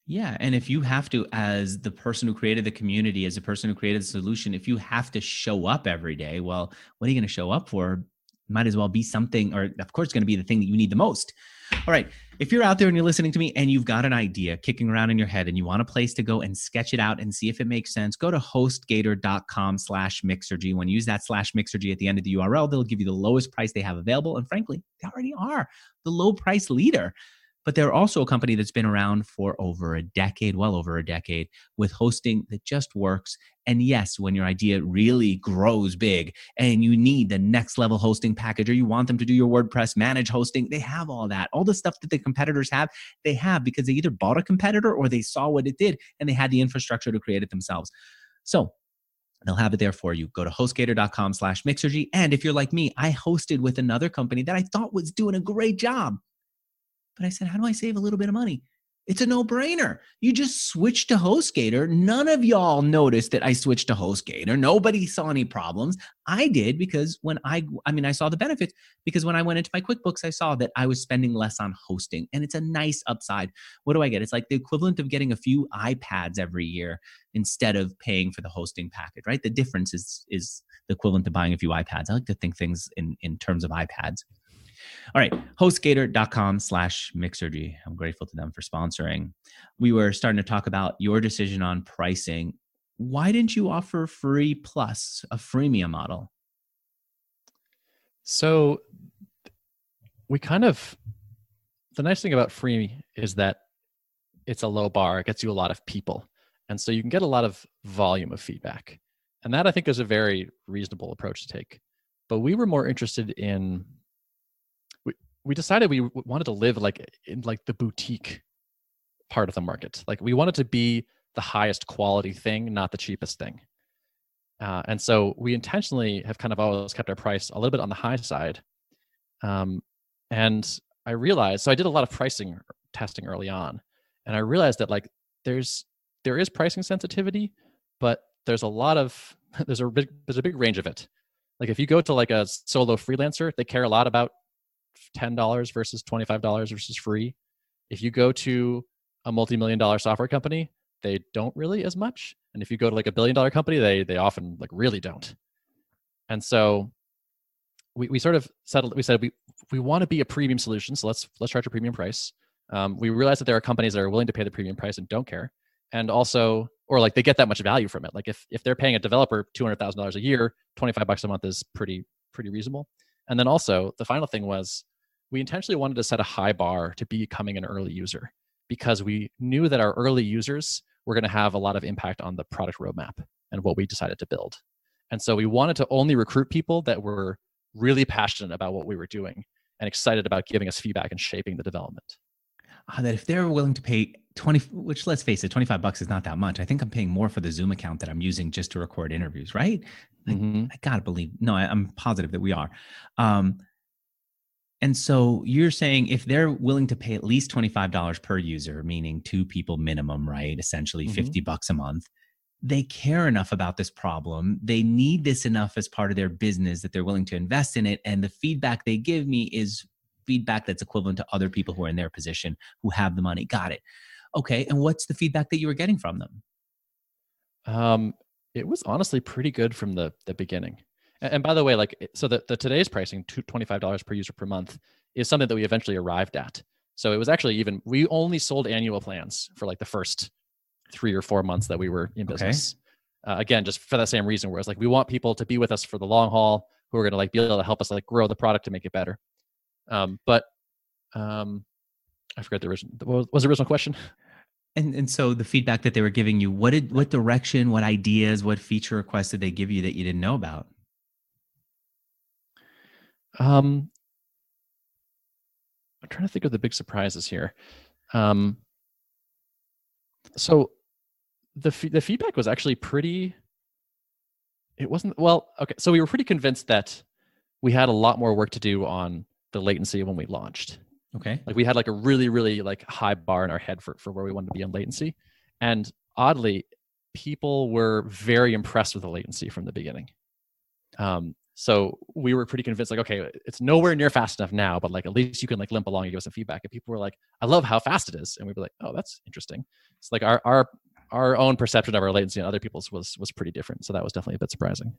Yeah. And if you have to, as the person who created the community, as the person who created the solution, if you have to show up every day, well, what are you going to show up for? Might as well be something, or of course, it's going to be the thing that you need the most. All right. If you're out there and you're listening to me and you've got an idea kicking around in your head and you want a place to go and sketch it out and see if it makes sense, go to hostgator.com/Mixergy. When you use that /Mixergy at the end of the URL, they'll give you the lowest price they have available. And frankly, they already are the low price leader. But they're also a company that's been around for over a decade, well over a decade, with hosting that just works. And yes, when your idea really grows big and you need the next level hosting package, or you want them to do your WordPress, manage hosting, they have all that. All the stuff that the competitors have, they have, because they either bought a competitor or they saw what it did and they had the infrastructure to create it themselves. So they'll have it there for you. Go to hostgator.com/Mixergy. And if you're like me, I hosted with another company that I thought was doing a great job. But I said, how do I save a little bit of money? It's a no-brainer. You just switch to HostGator. None of y'all noticed that I switched to HostGator. Nobody saw any problems. I did, because when I saw the benefits, because when I went into my QuickBooks, I saw that I was spending less on hosting, and it's a nice upside. What do I get? It's like the equivalent of getting a few iPads every year instead of paying for the hosting package, right? The difference is the equivalent to buying a few iPads. I like to think things in terms of iPads. All right, hostgator.com/Mixergy. I'm grateful to them for sponsoring. We were starting to talk about your decision on pricing. Why didn't you offer free plus, a freemium model? So the nice thing about free is that it's a low bar. It gets you a lot of people. And so you can get a lot of volume of feedback. And that, I think, is a very reasonable approach to take. But we were more interested in, we decided we wanted to live in the boutique part of the market. Like, we wanted to be the highest quality thing, not the cheapest thing. And so we intentionally have kind of always kept our price a little bit on the high side. And I realized, so I did a lot of pricing testing early on, and I realized that there is pricing sensitivity, but there's a big range of it. Like, if you go to a solo freelancer, they care a lot about $10 versus $25 versus free. If you go to a multi-million-dollar software company, they don't really as much. And if you go to a billion-dollar company, they often really don't. And so we sort of settled. We said we want to be a premium solution, so let's charge a premium price. We realize that there are companies that are willing to pay the premium price and don't care, and also, or they get that much value from it. Like, if they're paying a developer $200,000 a year, $25 a month is pretty reasonable. And then also, the final thing was, we intentionally wanted to set a high bar to becoming an early user, because we knew that our early users were going to have a lot of impact on the product roadmap and what we decided to build. And so we wanted to only recruit people that were really passionate about what we were doing and excited about giving us feedback and shaping the development. That if they're willing to pay which, let's face it, $25 is not that much. I think I'm paying more for the Zoom account that I'm using just to record interviews, right? I gotta believe. No, I'm positive that we are. And so you're saying if they're willing to pay at least $25 per user, meaning 2 people minimum, right? Essentially $50 a month. They care enough about this problem. They need this enough as part of their business that they're willing to invest in it. And the feedback they give me is feedback that's equivalent to other people who are in their position, who have the money. Got it. Okay. And what's the feedback that you were getting from them? It was honestly pretty good from the beginning. And by the way, so the today's pricing, $25 per user per month, is something that we eventually arrived at. So it was actually we only sold annual plans for the first 3 or 4 months that we were in business. Okay. Again, just for that same reason, where it's we want people to be with us for the long haul, who are going to be able to help us grow the product to make it better. But I forgot what was the original question? And so the feedback that they were giving you, what direction, what ideas, what feature requests did they give you that you didn't know about? I'm trying to think of the big surprises here. So the feedback was actually pretty. It wasn't well. Okay, so we were pretty convinced that we had a lot more work to do on the latency when we launched. Okay, we had a really high bar in our head for where we wanted to be on latency, and oddly, people were very impressed with the latency from the beginning. So we were pretty convinced, like, okay, it's nowhere near fast enough now, but like at least you can like limp along and give us some feedback. And people were like, I love how fast it is. And we'd be like, oh, that's interesting. It's like our own perception of our latency and other people's was pretty different. So that was definitely a bit surprising.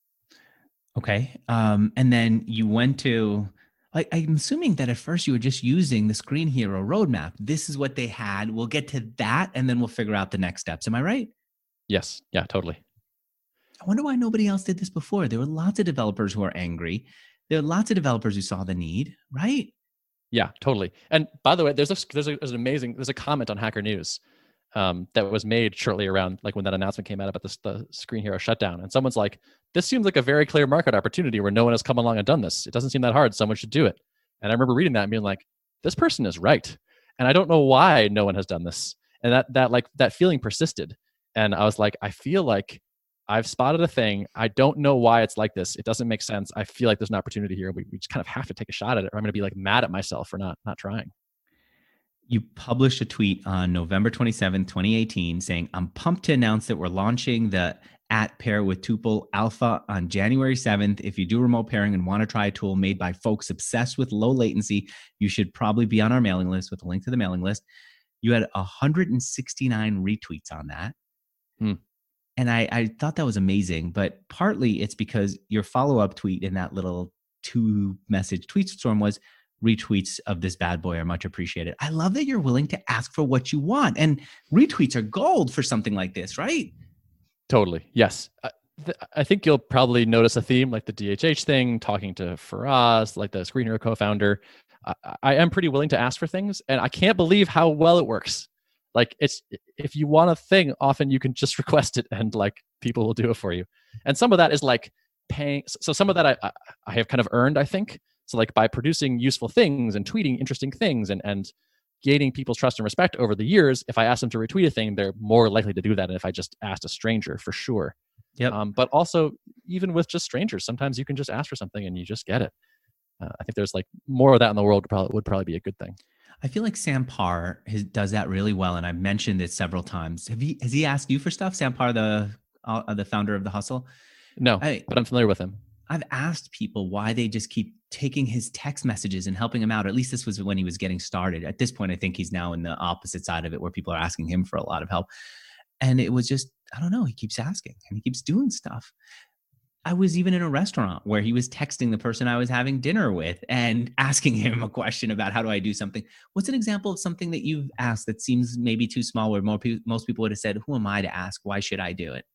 Okay. And then you went to, like, I'm assuming that at first you were just using the Screen Hero roadmap. This is what they had. We'll get to that and then we'll figure out the next steps. Am I right? Yes. Yeah, totally. I wonder why nobody else did this before. There were lots of developers who are angry. There are lots of developers who saw the need, right? Yeah, totally. And by the way, there's a comment on Hacker News that was made shortly around like when that announcement came out about the Screen Hero shutdown. And someone's like, this seems like a very clear market opportunity where no one has come along and done this. It doesn't seem that hard. Someone should do it. And I remember reading that and being like, this person is right. And I don't know why no one has done this. And that feeling persisted. And I was like, I feel like I've spotted a thing. I don't know why it's like this. It doesn't make sense. I feel like there's an opportunity here. We just kind of have to take a shot at it, or I'm going to be like mad at myself for not trying. You published a tweet on November 27th, 2018 saying, I'm pumped to announce that we're launching the @pair with Tuple alpha on January 7th. If you do remote pairing and want to try a tool made by folks obsessed with low latency, you should probably be on our mailing list, with a link to the mailing list. You had 169 retweets on that. And I thought that was amazing, but partly it's because your follow-up tweet in that little 2-message tweet storm was, retweets of this bad boy are much appreciated. I love that you're willing to ask for what you want, and retweets are gold for something like this, right? Totally. Yes. I think you'll probably notice a theme like the DHH thing, talking to Faraz, like the Screen Hero co-founder. I am pretty willing to ask for things, and I can't believe how well it works. Like, it's, if you want a thing, often you can just request it and like people will do it for you. And some of that is like paying. So some of that I have kind of earned, I think. So like by producing useful things and tweeting interesting things and gaining people's trust and respect over the years, if I ask them to retweet a thing, they're more likely to do that than if I just asked a stranger, for sure. Yep. But also, even with just strangers, sometimes you can just ask for something and you just get it. I think there's like more of that in the world would probably be a good thing. I feel like Sam Parr does that really well, and I've mentioned it several times. Has he asked you for stuff, Sam Parr, the founder of The Hustle? No, but I'm familiar with him. I've asked people why they just keep taking his text messages and helping him out. At least this was when he was getting started. At this point, I think he's now in the opposite side of it, where people are asking him for a lot of help. And it was just, I don't know, he keeps asking and he keeps doing stuff. I was even in a restaurant where he was texting the person I was having dinner with and asking him a question about how do I do something. What's an example of something that you've asked that seems maybe too small, where most people would have said, who am I to ask? Why should I do it?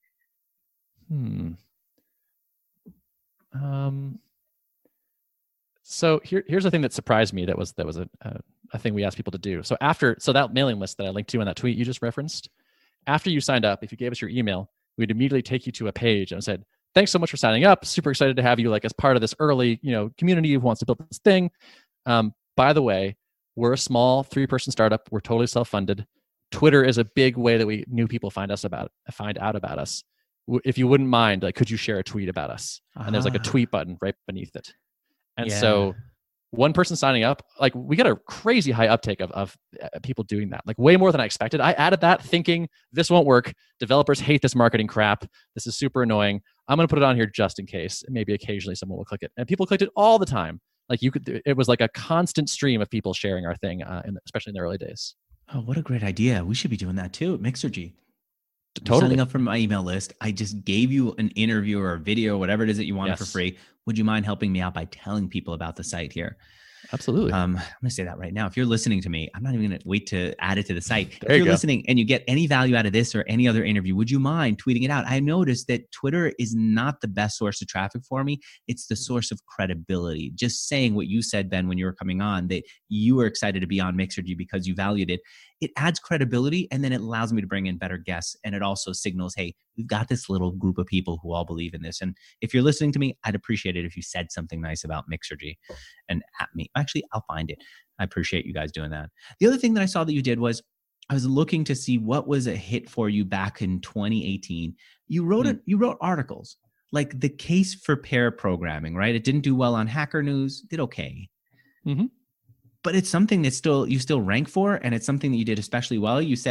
So here's the thing that surprised me. That was a thing we asked people to do. So that mailing list that I linked to in that tweet you just referenced, after you signed up, if you gave us your email, we'd immediately take you to a page and said, thanks so much for signing up. Super excited to have you like as part of this early, community who wants to build this thing. By the way, we're a small 3-person startup. We're totally self-funded. Twitter is a big way that new people find out about us. If you wouldn't mind, like, could you share a tweet about us? And there's like a tweet button right beneath it. And so one person signing up, like, we got a crazy high uptake of people doing that, like way more than I expected. I added that thinking this won't work. Developers hate this marketing crap. This is super annoying. I'm going to put it on here just in case. Maybe occasionally someone will click it. And people clicked it all the time. Like, it was like a constant stream of people sharing our thing, especially in the early days. Oh, what a great idea. We should be doing that too at Mixergy. Totally. Signing up for my email list. I just gave you an interview or a video, whatever it is that you wanted for free. Would you mind helping me out by telling people about the site here? Absolutely. I'm going to say that right now. If you're listening to me, I'm not even going to wait to add it to the site. There if you're listening and you get any value out of this or any other interview, would you mind tweeting it out? I noticed that Twitter is not the best source of traffic for me. It's the source of credibility. Just saying what you said, Ben, when you were coming on, that you were excited to be on Mixergy because you valued it. It adds credibility, and then it allows me to bring in better guests. And it also signals, hey, we've got this little group of people who all believe in this. And if you're listening to me, I'd appreciate it if you said something nice about Mixergy and at me. Actually, I'll find it. I appreciate you guys doing that. The other thing that I saw that you did was, I was looking to see what was a hit for you back in 2018. You wrote articles, like the case for pair programming, right? It didn't do well on Hacker News, did okay. Mm-hmm. But it's something that you still rank for, and it's something that you did especially well. You said,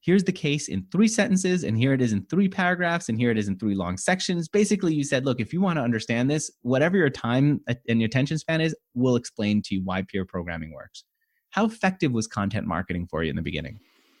here's the case in 3 sentences, and here it is in 3 paragraphs, and here it is in 3 long sections. Basically, you said, look, if you want to understand this, whatever your time and your attention span is, we'll explain to you why peer programming works. How effective was content marketing for you in the beginning?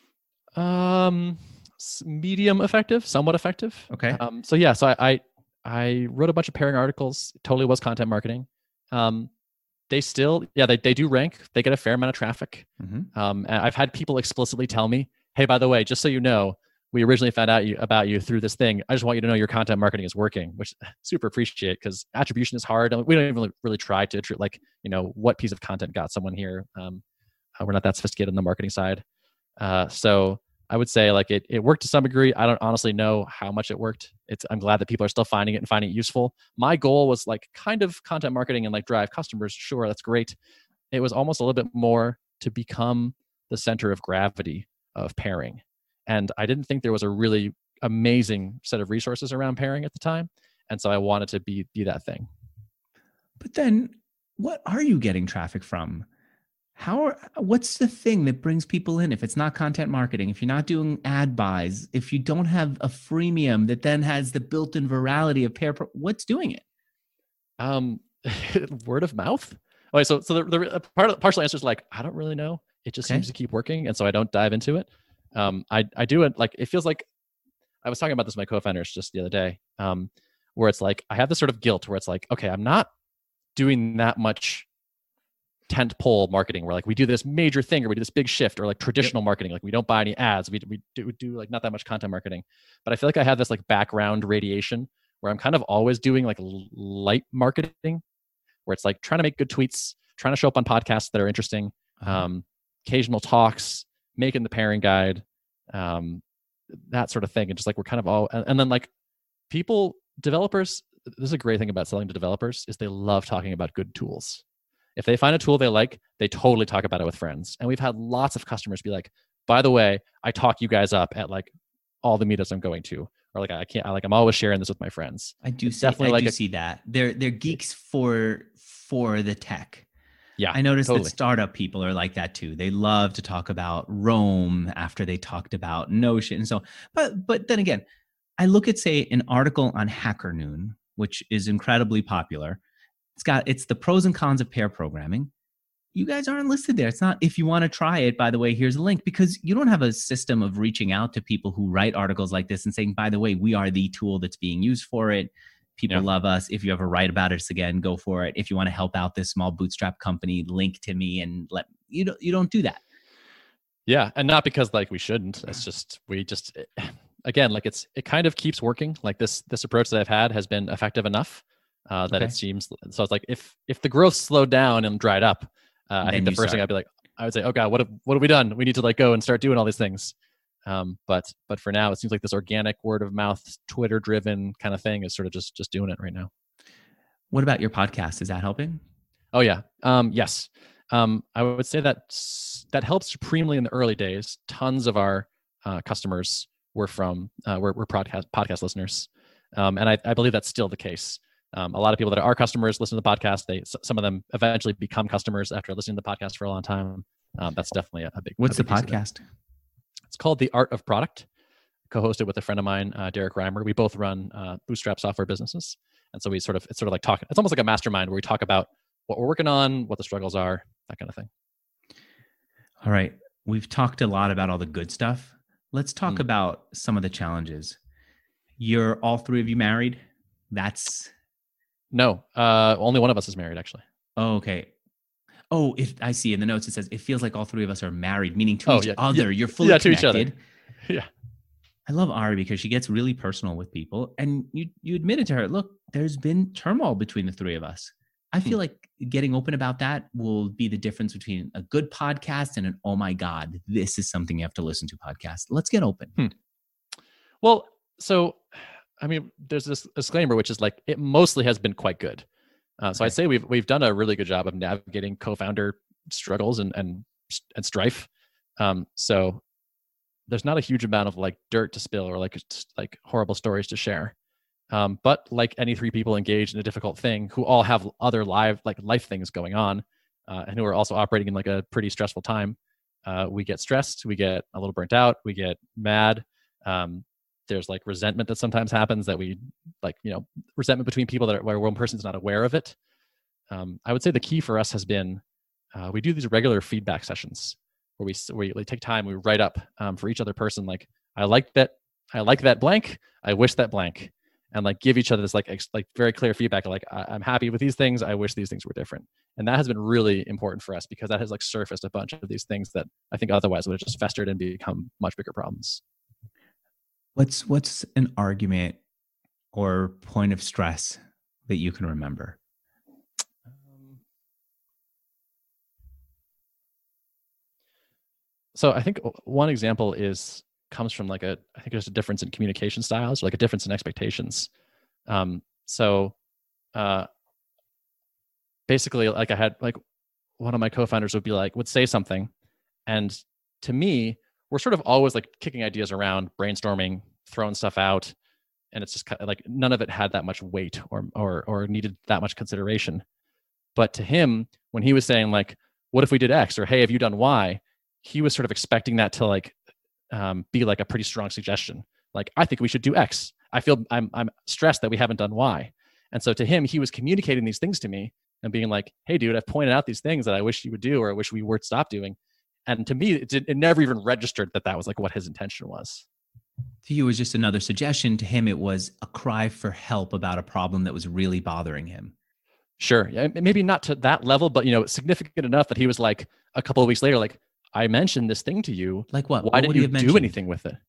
Medium effective, somewhat effective. Okay. So I wrote a bunch of pairing articles. It totally was content marketing. They still, they do rank. They get a fair amount of traffic. And I've had people explicitly tell me, hey, by the way, just so you know, we originally found out about you through this thing. I just want you to know your content marketing is working, which I super appreciate, because attribution is hard. And we don't even really try to, what piece of content got someone here. We're not that sophisticated on the marketing side. So I would say it worked to some degree. I don't honestly know how much it worked. I'm glad that people are still finding it and finding it useful. My goal was kind of content marketing and drive customers. Sure, that's great. It was almost a little bit more to become the center of gravity of pairing. And I didn't think there was a really amazing set of resources around pairing at the time. And so I wanted to be that thing. But then what are you getting traffic from? What's the thing that brings people in if it's not content marketing, if you're not doing ad buys, if you don't have a freemium that then has the built-in virality of what's doing it? Word of mouth. Okay, so the partial answer is I don't really know. It just seems to keep working, and so I don't dive into it. I do it it feels like, I was talking about this with my co-founders just the other day, where it's I have this sort of guilt where it's okay, I'm not doing that much tent pole marketing where we do this major thing, or we do this big shift, or traditional marketing, we don't buy any ads, we do not that much content marketing. But I feel I have this background radiation where I'm kind of always doing light marketing, where it's trying to make good tweets, trying to show up on podcasts that are interesting, occasional talks, making the pairing guide, that sort of thing. And just we're kind of all, and then developers, this is a great thing about selling to developers, is they love talking about good tools. If they find a tool they like, they totally talk about it with friends. And we've had lots of customers be by the way, I talk you guys up at all the meetups I'm going to, or I'm always sharing this with my friends. I do see that. They're geeks for the tech. Yeah, I noticed totally. that startup people are like that too. They love to talk about Rome after they talked about Notion. And so, but then again, I look at, say, an article on Hacker Noon, which is incredibly popular. It's the pros and cons of pair programming. You guys aren't listed there. It's not, if you want to try it, by the way, here's a link, because you don't have a system of reaching out to people who write articles like this and saying, by the way, we are the tool that's being used for it. People love us. If you ever write about us again, go for it. If you want to help out this small bootstrap company, link to me, and you don't do that. Yeah. And not because we shouldn't. It's just, again, it kind of keeps working. This approach that I've had has been effective enough. That it seems, so it's if the growth slowed down and dried up, I think the first thing I would say, oh God, what have we done? We need to go and start doing all these things. But for now, it seems this organic word of mouth, Twitter driven kind of thing is sort of just doing it right now. What about your podcast? Is that helping? Oh yeah. Yes. I would say that helped supremely in the early days. Tons of our customers were podcast listeners. And I believe that's still the case. A lot of people that are our customers listen to the podcast. Some of them eventually become customers after listening to the podcast for a long time. That's definitely a big. What's the podcast? It's called The Art of Product. Co-hosted with a friend of mine, Derek Reimer. We both run bootstrap software businesses, and so it's sort of talking. It's almost like a mastermind where we talk about what we're working on, what the struggles are, that kind of thing. All right, we've talked a lot about all the good stuff. Let's talk about some of the challenges. You're all 3 of you married? No, only one of us is married, actually. Oh, okay. Oh, if I see in the notes, it says, it feels like all 3 of us are married, meaning to each other. You're fully connected. To each other. Yeah. I love Ari because she gets really personal with people. And you admitted to her, look, there's been turmoil between the 3 of us. I feel like getting open about that will be the difference between a good podcast and an, oh my God, this is something you have to listen to podcast. Let's get open. Well, so, I mean, there's this disclaimer, which is it mostly has been quite good. So I'd say we've done a really good job of navigating co-founder struggles and strife. So there's not a huge amount of dirt to spill or horrible stories to share. But like any 3 people engaged in a difficult thing who all have other life things going on, and who are also operating in a pretty stressful time, we get stressed, we get a little burnt out, we get mad. There's like resentment that sometimes happens that we like, resentment between people where one person's not aware of it. I would say the key for us has been we do these regular feedback sessions where we take time, we write up for each other person, like, I like that blank, I wish that blank, and like give each other this like very clear feedback, like I'm happy with these things, I wish these things were different. And that has been really important for us because that has like surfaced a bunch of these things that I think otherwise would have just festered and become much bigger problems. What's an argument or point of stress that you can remember? So I think one example comes from I think there's a difference in communication styles, or like a difference in expectations. Basically, like I had like one of my co-founders would say something, and to me, we're sort of always like kicking ideas around, brainstorming, throwing stuff out, and it's just kind of like none of it had that much weight or needed that much consideration. But to him, when he was saying like, "What if we did X?" or "Hey, have you done Y?" he was sort of expecting that to like be like a pretty strong suggestion. Like, I think we should do X. I'm stressed that we haven't done Y. And so to him, he was communicating these things to me and being like, "Hey, dude, I've pointed out these things that I wish you would do, or I wish we would stop doing." And to me, it never even registered that was like what his intention was. To you, it was just another suggestion. To him, it was a cry for help about a problem that was really bothering him. Sure. Yeah, maybe not to that level, but significant enough that he was like a couple of weeks later, like, "I mentioned this thing to you. Like what? Why didn't you do anything with it?"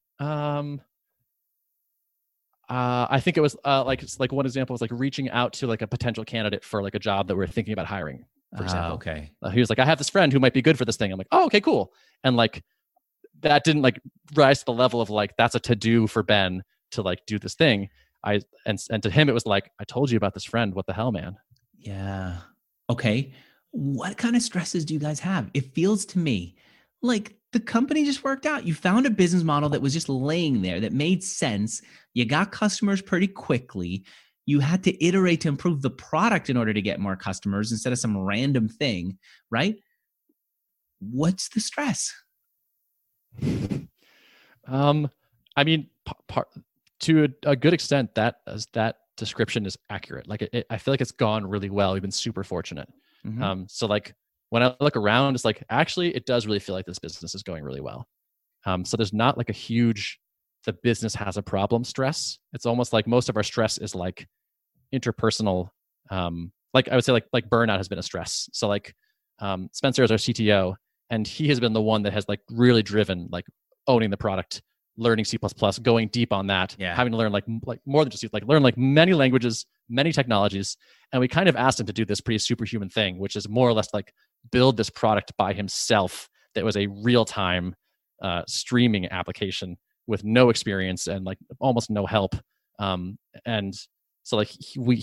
I think it was like one example was like reaching out to like a potential candidate for like a job that we're thinking about hiring, for example. Okay. He was like, "I have this friend who might be good for this thing." I'm like, "Oh, okay, cool." And like that didn't like rise to the level of like that's a to-do for Ben to like do this thing. And to him it was like, "I told you about this friend. What the hell, man?" Yeah. Okay. What kind of stresses do you guys have? It feels to me like the company just worked out. You found a business model that was just laying there that made sense. You got customers pretty quickly. You had to iterate to improve the product in order to get more customers instead of some random thing, right? What's the stress? I mean, to a good extent, that description is accurate. Like I feel like it's gone really well. We've been super fortunate. Mm-hmm. So like when I look around, it's like, actually, it does really feel like this business is going really well. So there's not like a huge, the business has a problem stress. It's almost like most of our stress is like interpersonal. Like I would say like burnout has been a stress. So like Spencer is our CTO, and he has been the one that has like really driven like owning the product, learning C++, going deep on that, having to learn like more than just like learn like many languages, many technologies. And we kind of asked him to do this pretty superhuman thing, which is more or less like build this product by himself that was a we streaming application with no experience and like almost no help. And so like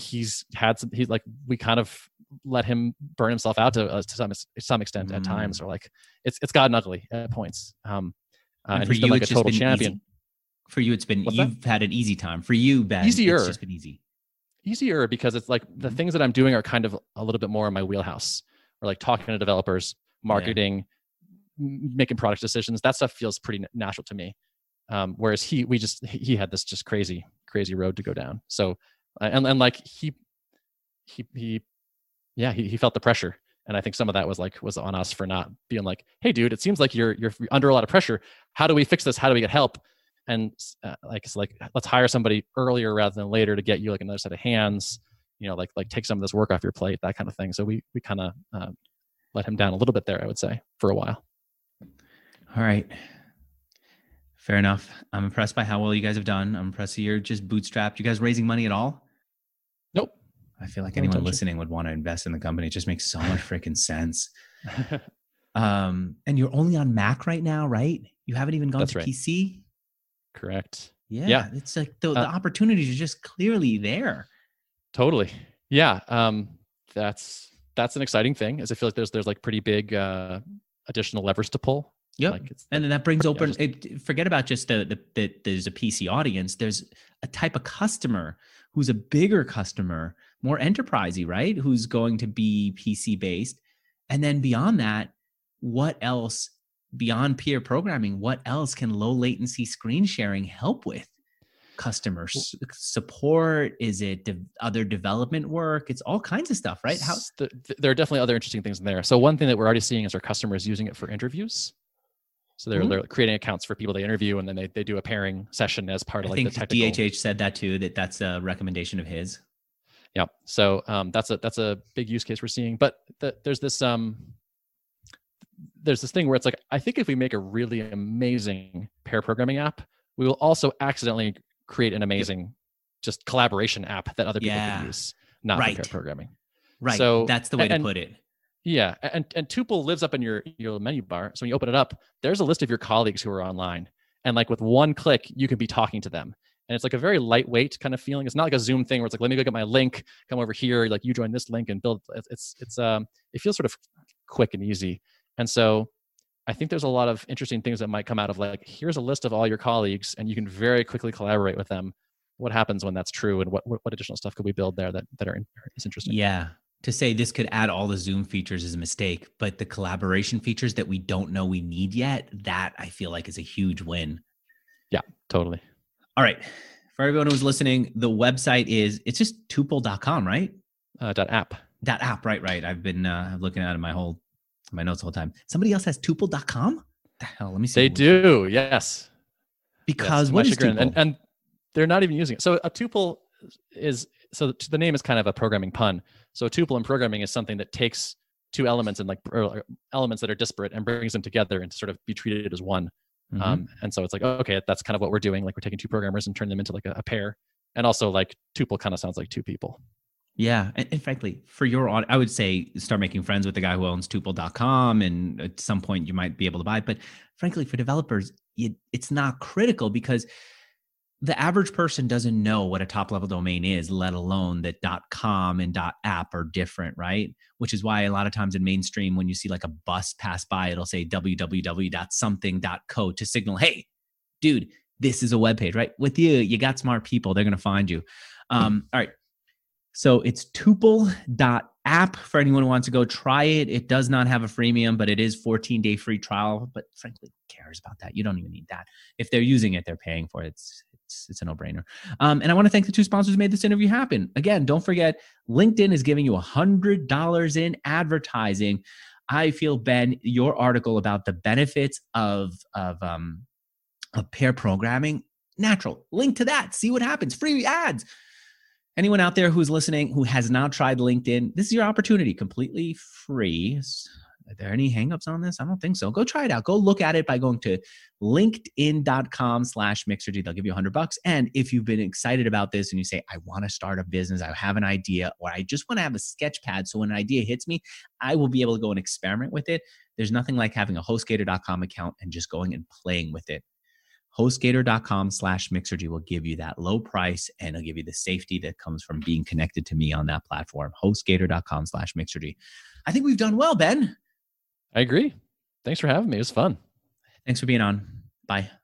we kind of let him burn himself out to some extent at times, or like it's gotten ugly at points. And he's been like a total champion. Easy. For you, it's been, you've had an easy time. For you, Ben, easier. It's just been easy. Easier because it's like the things that I'm doing are kind of a little bit more in my wheelhouse, or like talking to developers, marketing, making product decisions. That stuff feels pretty natural to me. Whereas he had this just crazy road to go down. So, and like he felt the pressure. And I think some of that was on us for not being like, "Hey, dude, it seems like you're under a lot of pressure. How do we fix this? How do we get help?" And it's like, let's hire somebody earlier rather than later to get you like another set of hands. Like take some of this work off your plate, that kind of thing. So we kind of let him down a little bit there, I would say, for a while. All right, fair enough. I'm impressed by how well you guys have done. I'm impressed that you're just bootstrapped. You guys raising money at all? Nope. I feel like anyone listening would want to invest in the company. It just makes so much freaking sense. And you're only on Mac right now, right? You haven't even gone to PC? Correct. Yeah. It's like the opportunities are just clearly there. Totally. Yeah. That's an exciting thing, as I feel like there's like pretty big additional levers to pull. Yep. And then that brings forget about just there's a PC audience. There's a type of customer who's a bigger customer, more enterprisey, right? Who's going to be PC based. And then beyond that, what else beyond peer programming, what else can low latency screen sharing help with? Customer support? Is it other development work? It's all kinds of stuff, right? There are definitely other interesting things in there. So one thing that we're already seeing is our customers using it for interviews. So they're creating accounts for people they interview, and then they do a pairing session as part of like the technical. I think DHH said that too, that's a recommendation of his. Yeah. So that's a big use case we're seeing. But there's this thing where it's like, I think if we make a really amazing pair programming app, we will also accidentally create an amazing just collaboration app that other people can use, not for pair programming. Right. So that's the way to put it. Yeah. And Tuple lives up in your menu bar. So when you open it up, there's a list of your colleagues who are online. And like with one click, you can be talking to them. And it's like a very lightweight kind of feeling. It's not like a Zoom thing where it's like, let me go get my link, come over here, like you join this link and build. It feels sort of quick and easy. And so I think there's a lot of interesting things that might come out of like, here's a list of all your colleagues and you can very quickly collaborate with them. What happens when that's true, and what additional stuff could we build there that is interesting? Yeah. To say this could add all the Zoom features is a mistake, but the collaboration features that we don't know we need yet, that I feel like is a huge win. Yeah, totally. All right. For everyone who's listening, the website it's just tuple.com, right? .app. .app, right. I've been looking at it my notes the whole time. Somebody else has tuple.com? The hell, let me see. They do, yes. Because yes, what is tuple? And they're not even using it. So a tuple is, so the name is kind of a programming pun. So a tuple in programming is something that takes two elements and or elements that are disparate and brings them together and sort of be treated as one. Mm-hmm. And so it's like, okay, that's kind of what we're doing. Like we're taking two programmers and turning them into like a pair. And also like tuple kind of sounds like two people. Yeah. And frankly, for I would say start making friends with the guy who owns tuple.com. And at some point you might be able to buy it. But frankly, for developers, it's not critical because the average person doesn't know what a top level domain is, let alone that .com and .app are different, right? Which is why a lot of times in mainstream, when you see like a bus pass by, it'll say www.something.co to signal, hey, dude, this is a web page, right? With you got smart people. They're going to find you. All right. So it's tuple.app for anyone who wants to go try it. It does not have a freemium, but it is 14-day free trial. But frankly, who cares about that? You don't even need that. If they're using it, they're paying for it. It's a no-brainer. And I want to thank the two sponsors who made this interview happen. Again, don't forget, LinkedIn is giving you $100 in advertising. I feel, Ben, your article about the benefits of pair programming, natural. Link to that. See what happens. Free ads. Anyone out there who's listening who has not tried LinkedIn, this is your opportunity. Completely free. Are there any hangups on this? I don't think so. Go try it out. Go look at it by going to linkedin.com/Mixergy. They'll give you $100. And if you've been excited about this and you say, I want to start a business, I have an idea, or I just want to have a sketch pad so when an idea hits me, I will be able to go and experiment with it. There's nothing like having a HostGator.com account and just going and playing with it. HostGator.com/Mixergy will give you that low price and it'll give you the safety that comes from being connected to me on that platform. HostGator.com/Mixergy. I think we've done well, Ben. I agree. Thanks for having me. It was fun. Thanks for being on. Bye.